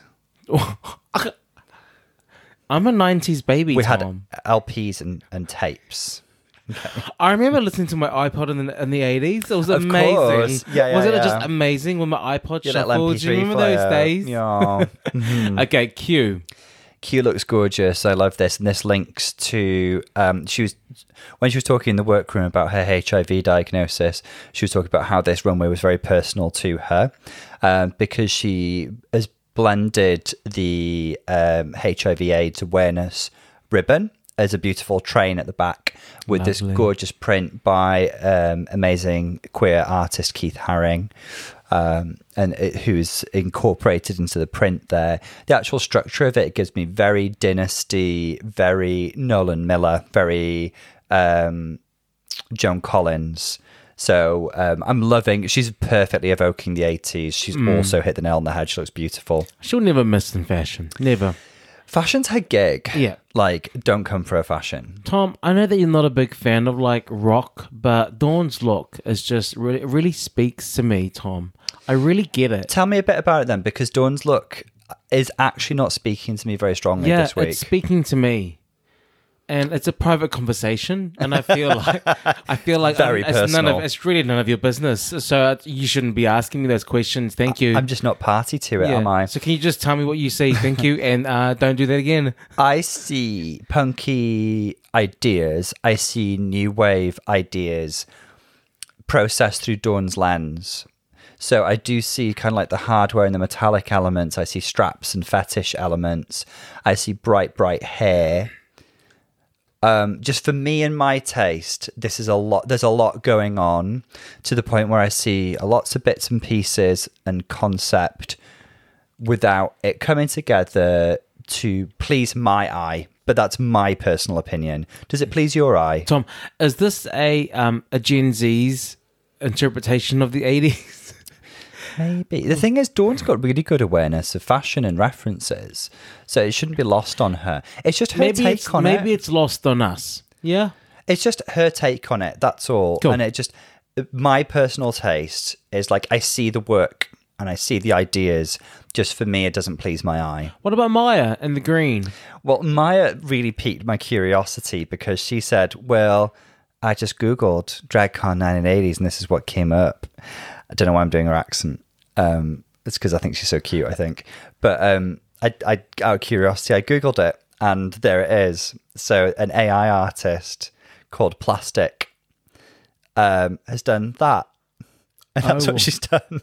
I'm a nineties baby, We Tom. had L Ps and, and tapes. I remember listening to my iPod in the, in the eighties. It was Of amazing. course. Yeah, yeah, Wasn't it yeah. just amazing when my iPod Yeah, that shuffled? Do you remember those days? Yeah. Okay, Q. Q looks gorgeous. I love this. And this links to, um, she was, when she was talking in the workroom about her H I V diagnosis, she was talking about how this runway was very personal to her, um, because she has blended the um, H I V AIDS awareness ribbon as a beautiful train at the back with Lovely. this gorgeous print by um, amazing queer artist Keith Haring, um, and it, who's incorporated into the print there. The actual structure of it gives me very Dynasty, very Nolan Miller, very um, Joan Collins. So um, I'm loving, she's perfectly evoking the eighties. She's mm. also hit the nail on the head. She looks beautiful. She'll never miss in fashion. Never. Fashion's her gig. Yeah. Like, don't come for a fashion. Tom, I know that you're not a big fan of, like, rock, but Dawn's look is just, really, it really speaks to me, Tom. I really get it. Tell me a bit about it then, because Dawn's look is actually not speaking to me very strongly yeah, this week. It's speaking to me. And it's a private conversation, and I feel like I feel like Very um, it's none personal. of it's really none of your business. So you shouldn't be asking me those questions. Thank you. I'm just not party to it, Yeah. am I? So can you just tell me what you see? Thank you, and uh, don't do that again. I see punky ideas. I see new wave ideas processed through Dawn's lens. So I do see kind of like the hardware and the metallic elements. I see straps and fetish elements. I see bright, bright hair. Um, just for me and my taste, this is a lot. There's a lot going on to the point where I see lots of bits and pieces and concept without it coming together to please my eye. But that's my personal opinion. Does it please your eye? Tom, is this a um, a Gen Z's interpretation of the eighties? Maybe. The thing is, Dawn's got really good awareness of fashion and references, so it shouldn't be lost on her. It's just her maybe take it's, on it. Maybe it's lost on us. Yeah? It's just her take on it, that's all. Cool. And it just, my personal taste is like, I see the work and I see the ideas. Just for me, it doesn't please my eye. What about Maya in the green? Well, Maya really piqued my curiosity because she said, well, I just Googled DragCon nineteen eighties and this is what came up. I don't know why I'm doing her accent. Um, it's because I think she's so cute, I think. But um, I, I, out of curiosity, I Googled it, and there it is. So an A I artist called Plastic um, has done that. And that's Oh. what she's done.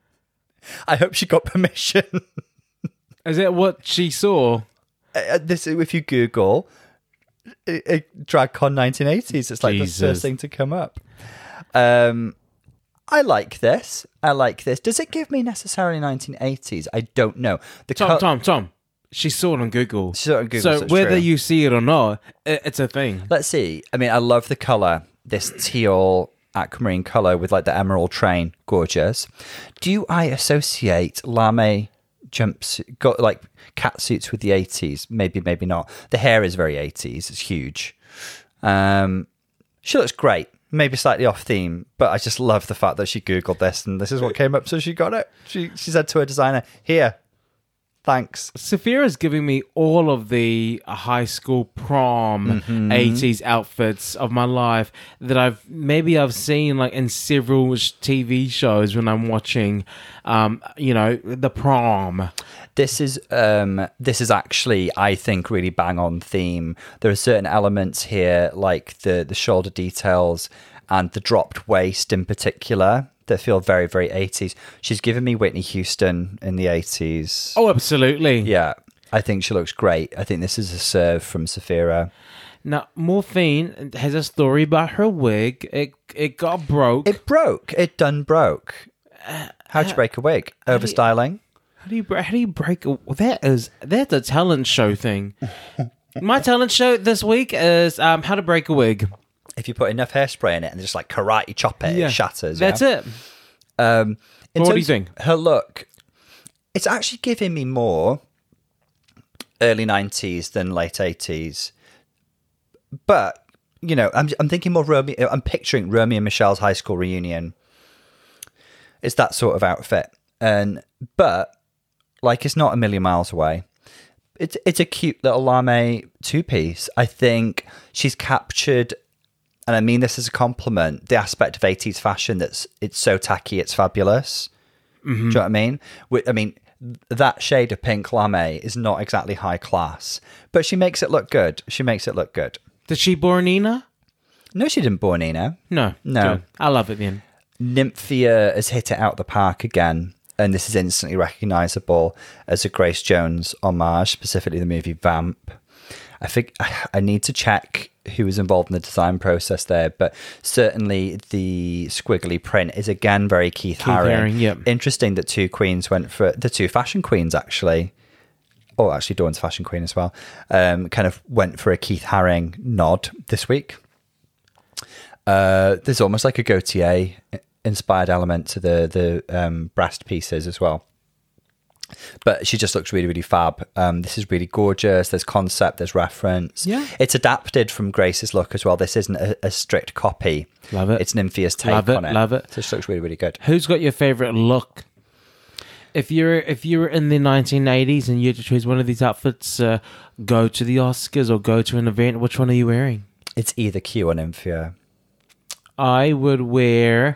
I hope she got permission. Is that what she saw? Uh, this, if you Google uh, uh, DragCon nineteen eighties, it's like Jesus. the first thing to come up. Um, I like this. I like this. Does it give me necessarily nineteen eighties? I don't know. The Tom, co- Tom, Tom. She saw it on Google. She saw it on Google, So so it's whether true. you see it or not, it, it's a thing. Let's see. I mean, I love the color. This teal aquamarine color with like the emerald train. Gorgeous. Do I associate lame jumpsuit, got like cat suits with the eighties? Maybe, maybe not. The hair is very eighties. It's huge. Um, she looks great. Maybe slightly off theme, but I just love the fact that she Googled this and this is what came up, so she got it. She she said to her designer, here, thanks. Saphira's giving me all of the high school prom Mm-hmm. eighties outfits of my life that I've maybe I've seen like in several sh- T V shows when I'm watching, um, you know, the prom. This is um this is actually, I think, really bang on theme. There are certain elements here, like the the shoulder details and the dropped waist in particular, that feel very, very eighties. She's given me Whitney Houston in the eighties. Oh, absolutely. Yeah, I think she looks great. I think this is a serve from Saphira. Now, Morphine has a story about her wig. It it got broke. It broke. It done broke. How'd you break a wig? Overstyling? How do you bre- how do you break? A, that is that's a talent show thing. My talent show this week is um, how to break a wig. If you put enough hairspray in it and just like karate chop it, it shatters. That's yeah? it. Um, in What do you terms think? of Her look, it's actually giving me more early nineties than late eighties. But, you know, I'm I'm thinking more Romeo, I'm picturing Romeo and Michelle's high school reunion. It's that sort of outfit. And, but, like, it's not a million miles away. It's, it's a cute little lame two-piece. I think she's captured, and I mean this as a compliment, the aspect of eighties fashion that's, it's so tacky, it's fabulous. Mm-hmm. Do you know what I mean? I mean, that shade of pink lame is not exactly high class, but she makes it look good. She makes it look good. Did she bore Nina? No, she didn't bore Nina. No. No. Good. I love it then. Nymphia has hit it out the park again, and this is instantly recognisable as a Grace Jones homage, specifically the movie Vamp. I think I need to check who was involved in the design process there, but certainly the squiggly print is again very Keith, Keith Haring. Haring, yep. Interesting that two queens went for the two fashion queens actually. Oh, actually, Dawn's fashion queen as well. Um, kind of went for a Keith Haring nod this week. Uh, there's almost like a Gautier inspired element to the the um, breast pieces as well. But she just looks really, really fab. Um, this is really gorgeous. There's concept, there's reference. Yeah. It's adapted from Grace's look as well. This isn't a, a strict copy. Love it. It's Nymphia's take Love it, on it. love it. So it looks really, really good. Who's got your favorite look? If you're if you're in the nineteen eighties and you had to choose one of these outfits, uh, go to the Oscars or go to an event, which one are you wearing? It's either Q or Nymphia. I would wear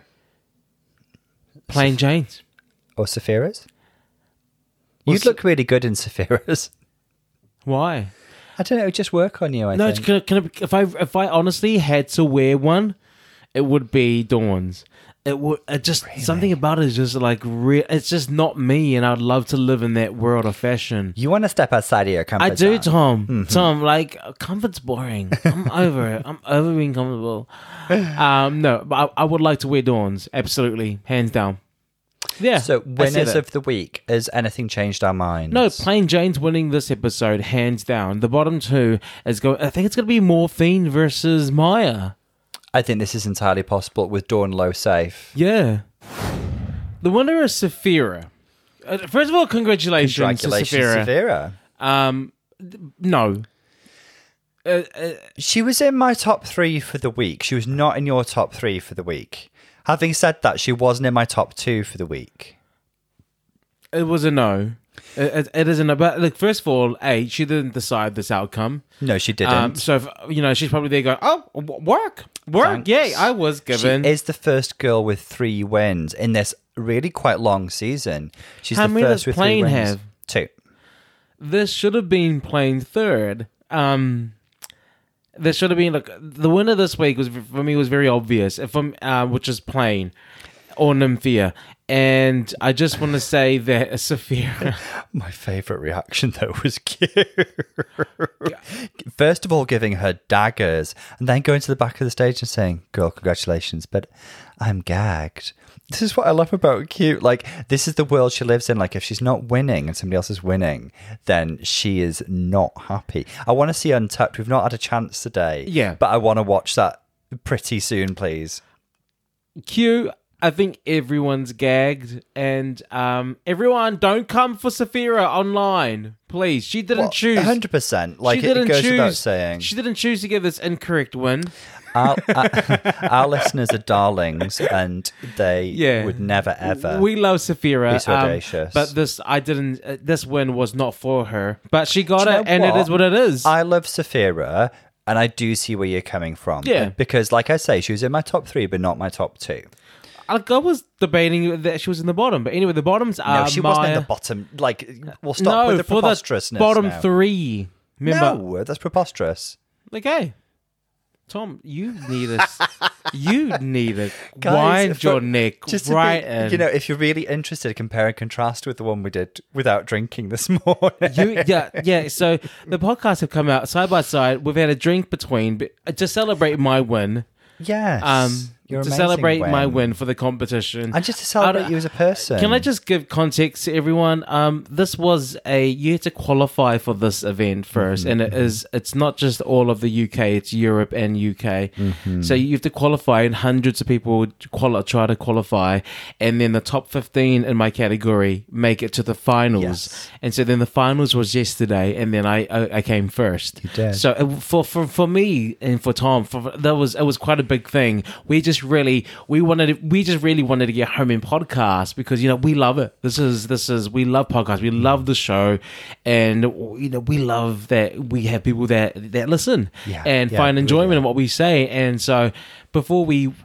plain Jane's. Or Saphira's? Well, You'd look really good in Saphira's. Why? I don't know, it would just work on you, I No, think. can I, can I, if I if I honestly had to wear one, it would be Dawn's. It would it just Really? something about it is just like re- it's just not me, and I'd love to live in that world of fashion. You want to step outside of your comfort I do, zone. Tom. Mm-hmm. Tom, like comfort's boring. I'm over it. I'm over being comfortable. Um, no, but I, I would like to wear Dawn's. Absolutely, hands down. Yeah. So, I said winners it. of the week, has anything changed our minds? No, Plain Jane's winning this episode, hands down. The bottom two is going. I think it's going to be Morphine versus Maya. I think this is entirely possible with Dawn low safe. Yeah. The winner is Saphira. Uh, first of all, congratulations, Congratulations, to Saphira. Saphira. Um, th- no. Uh, uh, She was in my top three for the week. She was not in your top three for the week. Having said that, she wasn't in my top two for the week. it was a no. It, it, it is a no. But like, first of all, A, she didn't decide this outcome. No, she didn't. Um, so, if, you know, she's probably there going, oh, w- work, work. Thanks. Yay, I was given. She is the first girl with three wins in this really quite long season. She's How the many first does with three Plain wins. have? Two. This should have been Plain third. Um, this should have been like the winner this week was for me was very obvious. If I'm, uh, which is Plain or Nymphia, and I just want to say that Saphira. My favourite reaction, though, was cute. First of all, giving her daggers, and then going to the back of the stage and saying, girl, congratulations, but I'm gagged. This is what I love about cute. Like, this is the world she lives in. Like, if she's not winning and somebody else is winning, then she is not happy. I want to see Untucked. We've not had a chance today. Yeah. But I want to watch that pretty soon, please. Q, I think everyone's gagged, and um, everyone don't come for Saphira online, please. She didn't Well, choose. one hundred percent. Like, she it, didn't it goes choose, without saying. She didn't choose to give this incorrect win. Our, our, our listeners are darlings, and they Yeah. would never ever. We love Saphira, Be so um, audacious. but this I didn't. Uh, this win was not for her, but she got Do you it, know and it what? is what it is. I love Saphira, and I do see where you're coming from. Yeah. Because, like I say, she was in my top three, but not my top two. Like, I was debating that she was in the bottom, but anyway, the bottoms No, are she Maya. wasn't in the bottom. Like, we'll stop no, with the for the preposterousness bottom now. three. Remember, No, that's preposterous. like, hey, Tom, you need a, you need a Guys, wind for- your neck Just to right be, in. you know, if you're really interested, compare and contrast with the one we did without drinking this morning. You, yeah, yeah. So the podcasts have come out side by side. We've had a drink between but to celebrate my win. Yes. Um, Your to amazing celebrate my win. win for the competition, And just to celebrate I- you as a person. Can I just give context to everyone? Um, this was a you had to qualify for this event 1st and it is it's not just all of the U K; it's Europe and U K. So you have to qualify, and hundreds of people quali- try to qualify, and then the top fifteen in my category make it to the finals. Yes. And so then the finals was yesterday, and then I I, I came first. You did. So uh, for for for me and for Tom, for that was it was quite a big thing. We just really we wanted we just really wanted to get home in podcast because you know we love it. This is this is we love podcasts. We love the show, and you know we love that we have people that that listen Yeah, and yeah, find really, enjoyment yeah. in what we say. And so before we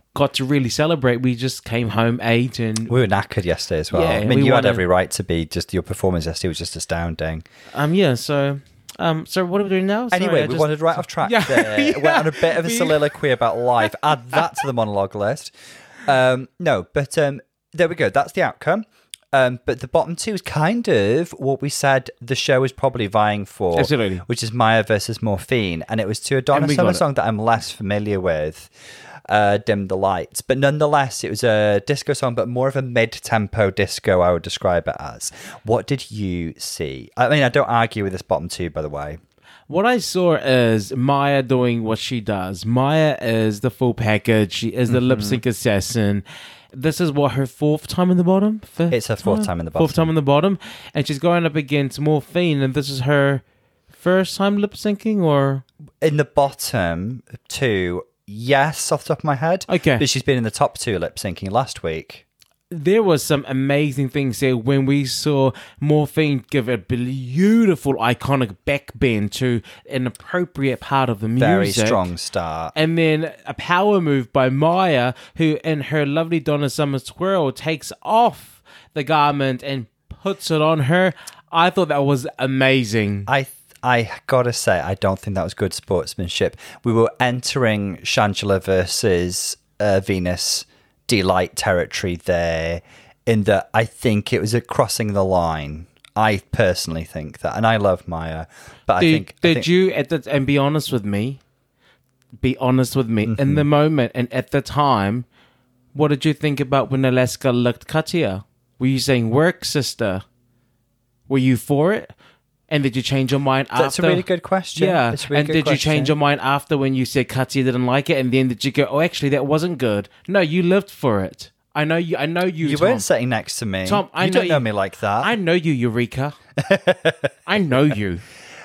got to really celebrate. We just came home, ate, and We were knackered yesterday as well. Yeah, I mean, we you had wanted- every right to be. Just your performance yesterday was just astounding. um, yeah. So, um, so what are we doing now? Sorry, Anyway, I we just- wandered right off track Yeah, there. yeah. Went on a bit of a We- soliloquy about life. Add that to the monologue list. Um, no, but um, there we go. That's the outcome. Um, but the bottom two is kind of what we said the show was probably vying for. Absolutely. Which is Maya versus Morphine. And it was to a Donna And we Summer got it. song that I'm less familiar with. Uh, Dim the Lights. But nonetheless, it was a disco song, but more of a mid-tempo disco, I would describe it as. What did you see? I mean, I don't argue with this bottom two, by the way. What I saw is Maya doing what she does. Maya is the full package. She is the Mm-hmm. lip sync assassin. This is what her fourth time in the bottom. Fifth It's her fourth time in the bottom. Fourth time in the bottom, and she's going up against Morphine, and this is her first time lip syncing, or In the bottom two, yes, off the top of my head. Okay. But she's been in the top two lip syncing last week. there was some amazing things there when we saw Morphine give a beautiful, iconic backbend to an appropriate part of the music. Very strong start. And then a power move by Maya, who in her lovely Donna Summer twirl takes off the garment and puts it on her. I thought that was amazing. I I gotta say, I don't think that was good sportsmanship. We were entering Shangela versus uh, Venus Delight territory there, in that I think it was a crossing the line. I personally think that, and I love Maya, but I Did, think I did think- you at the and be honest with me? Be honest with me. Mm-hmm. In the moment and at the time, what did you think about when Alaska looked Katia? Were you saying work, sister? Were you for it? And did you change your mind after? That's a really good question. Yeah. It's a really And good did you question. change your mind after when you said Katia didn't like it? And then did you go, oh, actually, that wasn't good? No, you lived for it. I know you. I know you. You Tom. weren't sitting next to me. Tom, I you know don't know you- me like that. I know you, Eureka. I know you.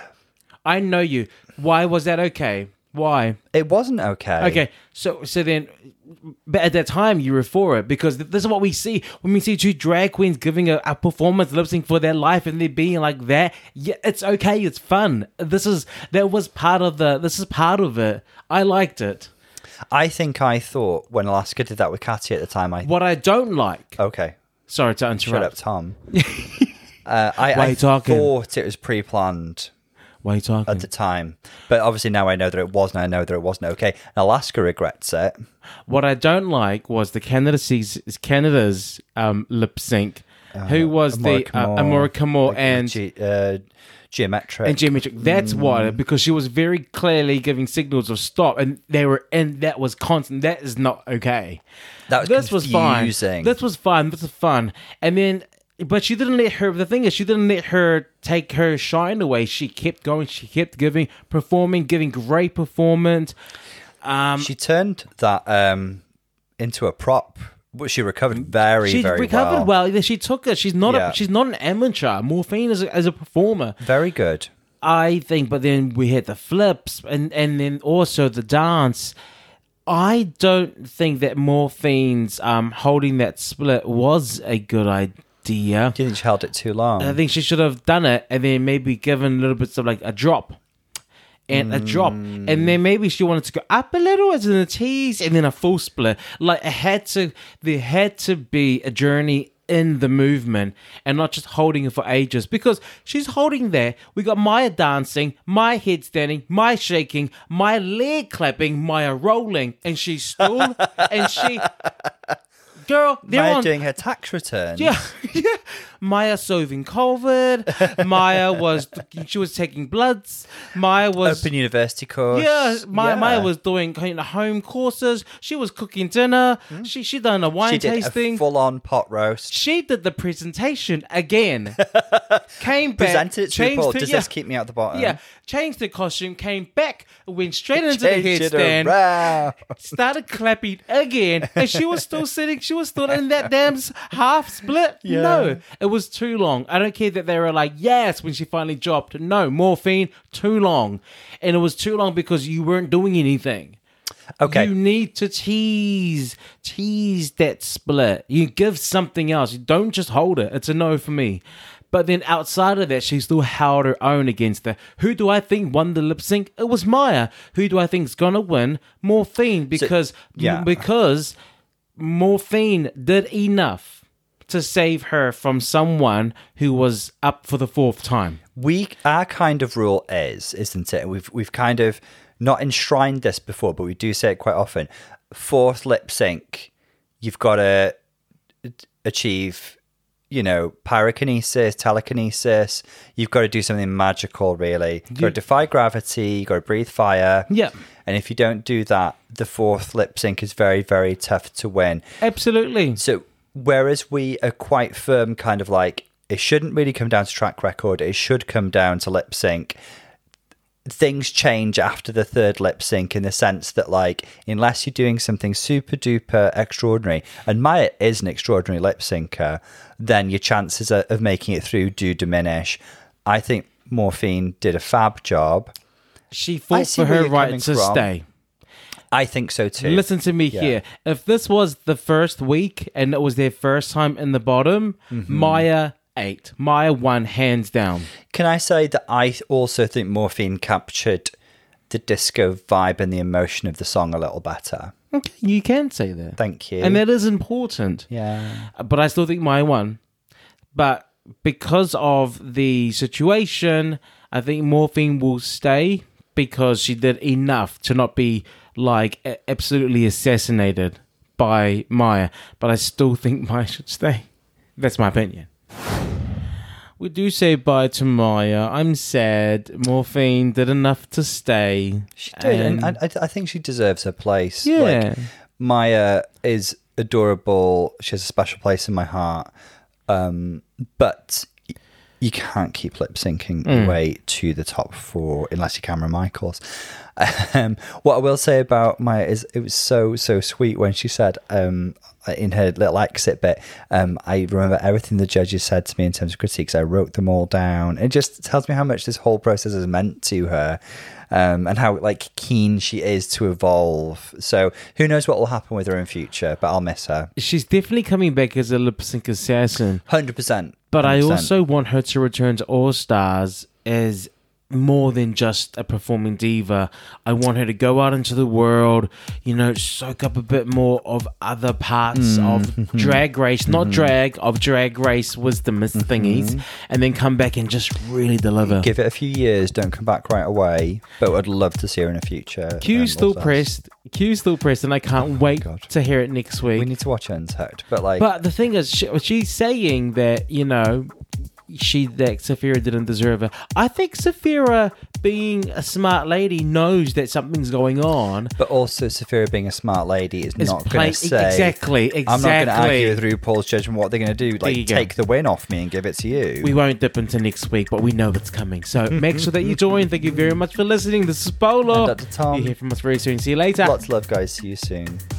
I know you. Why was that okay? Why? It wasn't okay. Okay, so so then, but at that time you were for it because th- this is what we see when we see two drag queens giving a, a performance, lip sync for their life, and they're being like that. Yeah, it's okay. It's fun. This is that was part of the. This is part of it. I liked it. I think I thought when Alaska did that with Katia at the time, I What I don't like. okay. Sorry to Shut up, interrupt. Tom. uh, I, Why I you talking? thought it was pre-planned Why are you talking? at the time, but obviously now I know that it wasn't. I know that it wasn't okay. And Alaska regrets it. What I don't like was the Canada seas- Canada's um, lip sync. Who was the uh, Amora Kamor and Ge- uh, geometric. and geometric? That's Mm. why, because she was very clearly giving signals of stop, and they were, and that was constant. That is not okay. That was this was fine. confusing. This was fun. This was fun. And then, but she didn't let her. The thing is, she didn't let her take her shine away. She kept going. She kept giving, performing, giving great performance. Um, She turned that um, into a prop, but she recovered very, she very recovered well. well. She took it. She's not. Yeah. A, she's not an amateur. Morphine is a, as a performer. Very good. I think, but then we had the flips and, and then also the dance. I don't think that Morphine's um, holding that split was a good idea. Do you think she held it too long? I think she should have done it and then maybe given a little bit of like a drop. And a drop, and then maybe she wanted to go up a little as in a tease, and then a full split. Like it had to, there had to be a journey in the movement, and not just holding it for ages. Because she's holding there, we got Maya dancing, my head standing, my shaking, my leg clapping, Maya rolling, and she's still, and she, girl, they're Maya on. doing her tax return. Yeah, yeah. Maya solving COVID. Maya was she was taking bloods. Maya was Open university course. yeah. Maya, Yeah. Maya was doing kind of home courses. She was cooking dinner. She she done a wine She did tasting. a full-on pot roast. She did the presentation again. Came back. Presented it to changed Paul. the- Does yeah, this keep me out the bottom? yeah, changed the costume. Came back. Went straight into the Changed it headstand. around. Started clapping again, and she was still sitting. She was still in that damn s- half split. Yeah. No, it was too long. I don't care that they were like yes when she finally dropped. No, Morphine, too long, and it was too long because you weren't doing anything. Okay. You need to tease, tease that split. You give something else. You don't just hold it. It's a no for me. But then outside of that, she still held her own against her. Who do I think won the lip sync? It was Maya. Who do I think is gonna win? Morphine, because So, yeah. because Morphine did enough to save her from someone who was up for the fourth time. We our kind of rule is, isn't it? We've we've kind of not enshrined this before, but we do say it quite often. Fourth lip sync, you've got to achieve, you know, pyrokinesis, telekinesis. You've got to do something magical, really. You've got to defy gravity. You've got to breathe fire. Yeah. And if you don't do that, the fourth lip sync is very, very tough to win. Absolutely. So whereas we are quite firm, kind of like, it shouldn't really come down to track record. It should come down to lip sync. Things change after the third lip sync in the sense that, like, unless you're doing something super duper extraordinary, and Maya is an extraordinary lip syncer, then your chances of of making it through do diminish. I think Morphine did a fab job. She I fought see for where her you're right coming to from. stay. I think so too. Listen to me Yeah. here. If this was the first week and it was their first time in the bottom, Mm-hmm. Maya ate. Maya won hands down. Can I say that I also think Morphine captured the disco vibe and the emotion of the song a little better? Okay, you can say that. Thank you. And that is important. yeah. But I still think Maya won. But because of the situation, I think Morphine will stay because she did enough to not be, like, a- absolutely assassinated by Maya. But I still think Maya should stay. That's my opinion. We do say bye to Maya. I'm sad. Morphine did enough to stay. She did, and, I, I think she deserves her place. Yeah. Like, Maya is adorable. She has a special place in my heart. Um, but y- you can't keep lip syncing your way to the top four unless you're Cameron Michaels. Um, what I will say about Maya is it was so, so sweet when she said, um, in her little exit bit, um, I remember everything the judges said to me in terms of critiques. I wrote them all down. It just tells me how much this whole process has meant to her, um, and how, like, keen she is to evolve. So who knows what will happen with her in future, but I'll miss her. She's definitely coming back as a lip sync assassin. one hundred percent. But I one hundred percent. also want her to return to All Stars as more than just a performing diva. I want her to go out into the world, you know, soak up a bit more of other parts of Drag Race, not drag, of Drag Race wisdom thingies, and then come back and just really deliver. Give it a few years, don't come back right away, but I'd love to see her in the future. Q um, still All Stars. pressed. Q still pressed, and I can't wait God. to hear it next week. We need to watch Untucked, but like, But the thing is, she, she's saying that, you know, she that Saphira didn't deserve her. I think Saphira, being a smart lady, knows that something's going on. but also Saphira being a smart lady is, Is not going play- to say exactly, exactly. I'm not going to argue with RuPaul's judgment what they're going to do. you Like, go. take the win off me and give it to you. We won't dip into next week, but we know it's coming. So make sure that you join. Thank you very much for listening. This is Polo. And Doctor Tom. You hear from us very soon. See you later. Lots of love, guys. See you soon.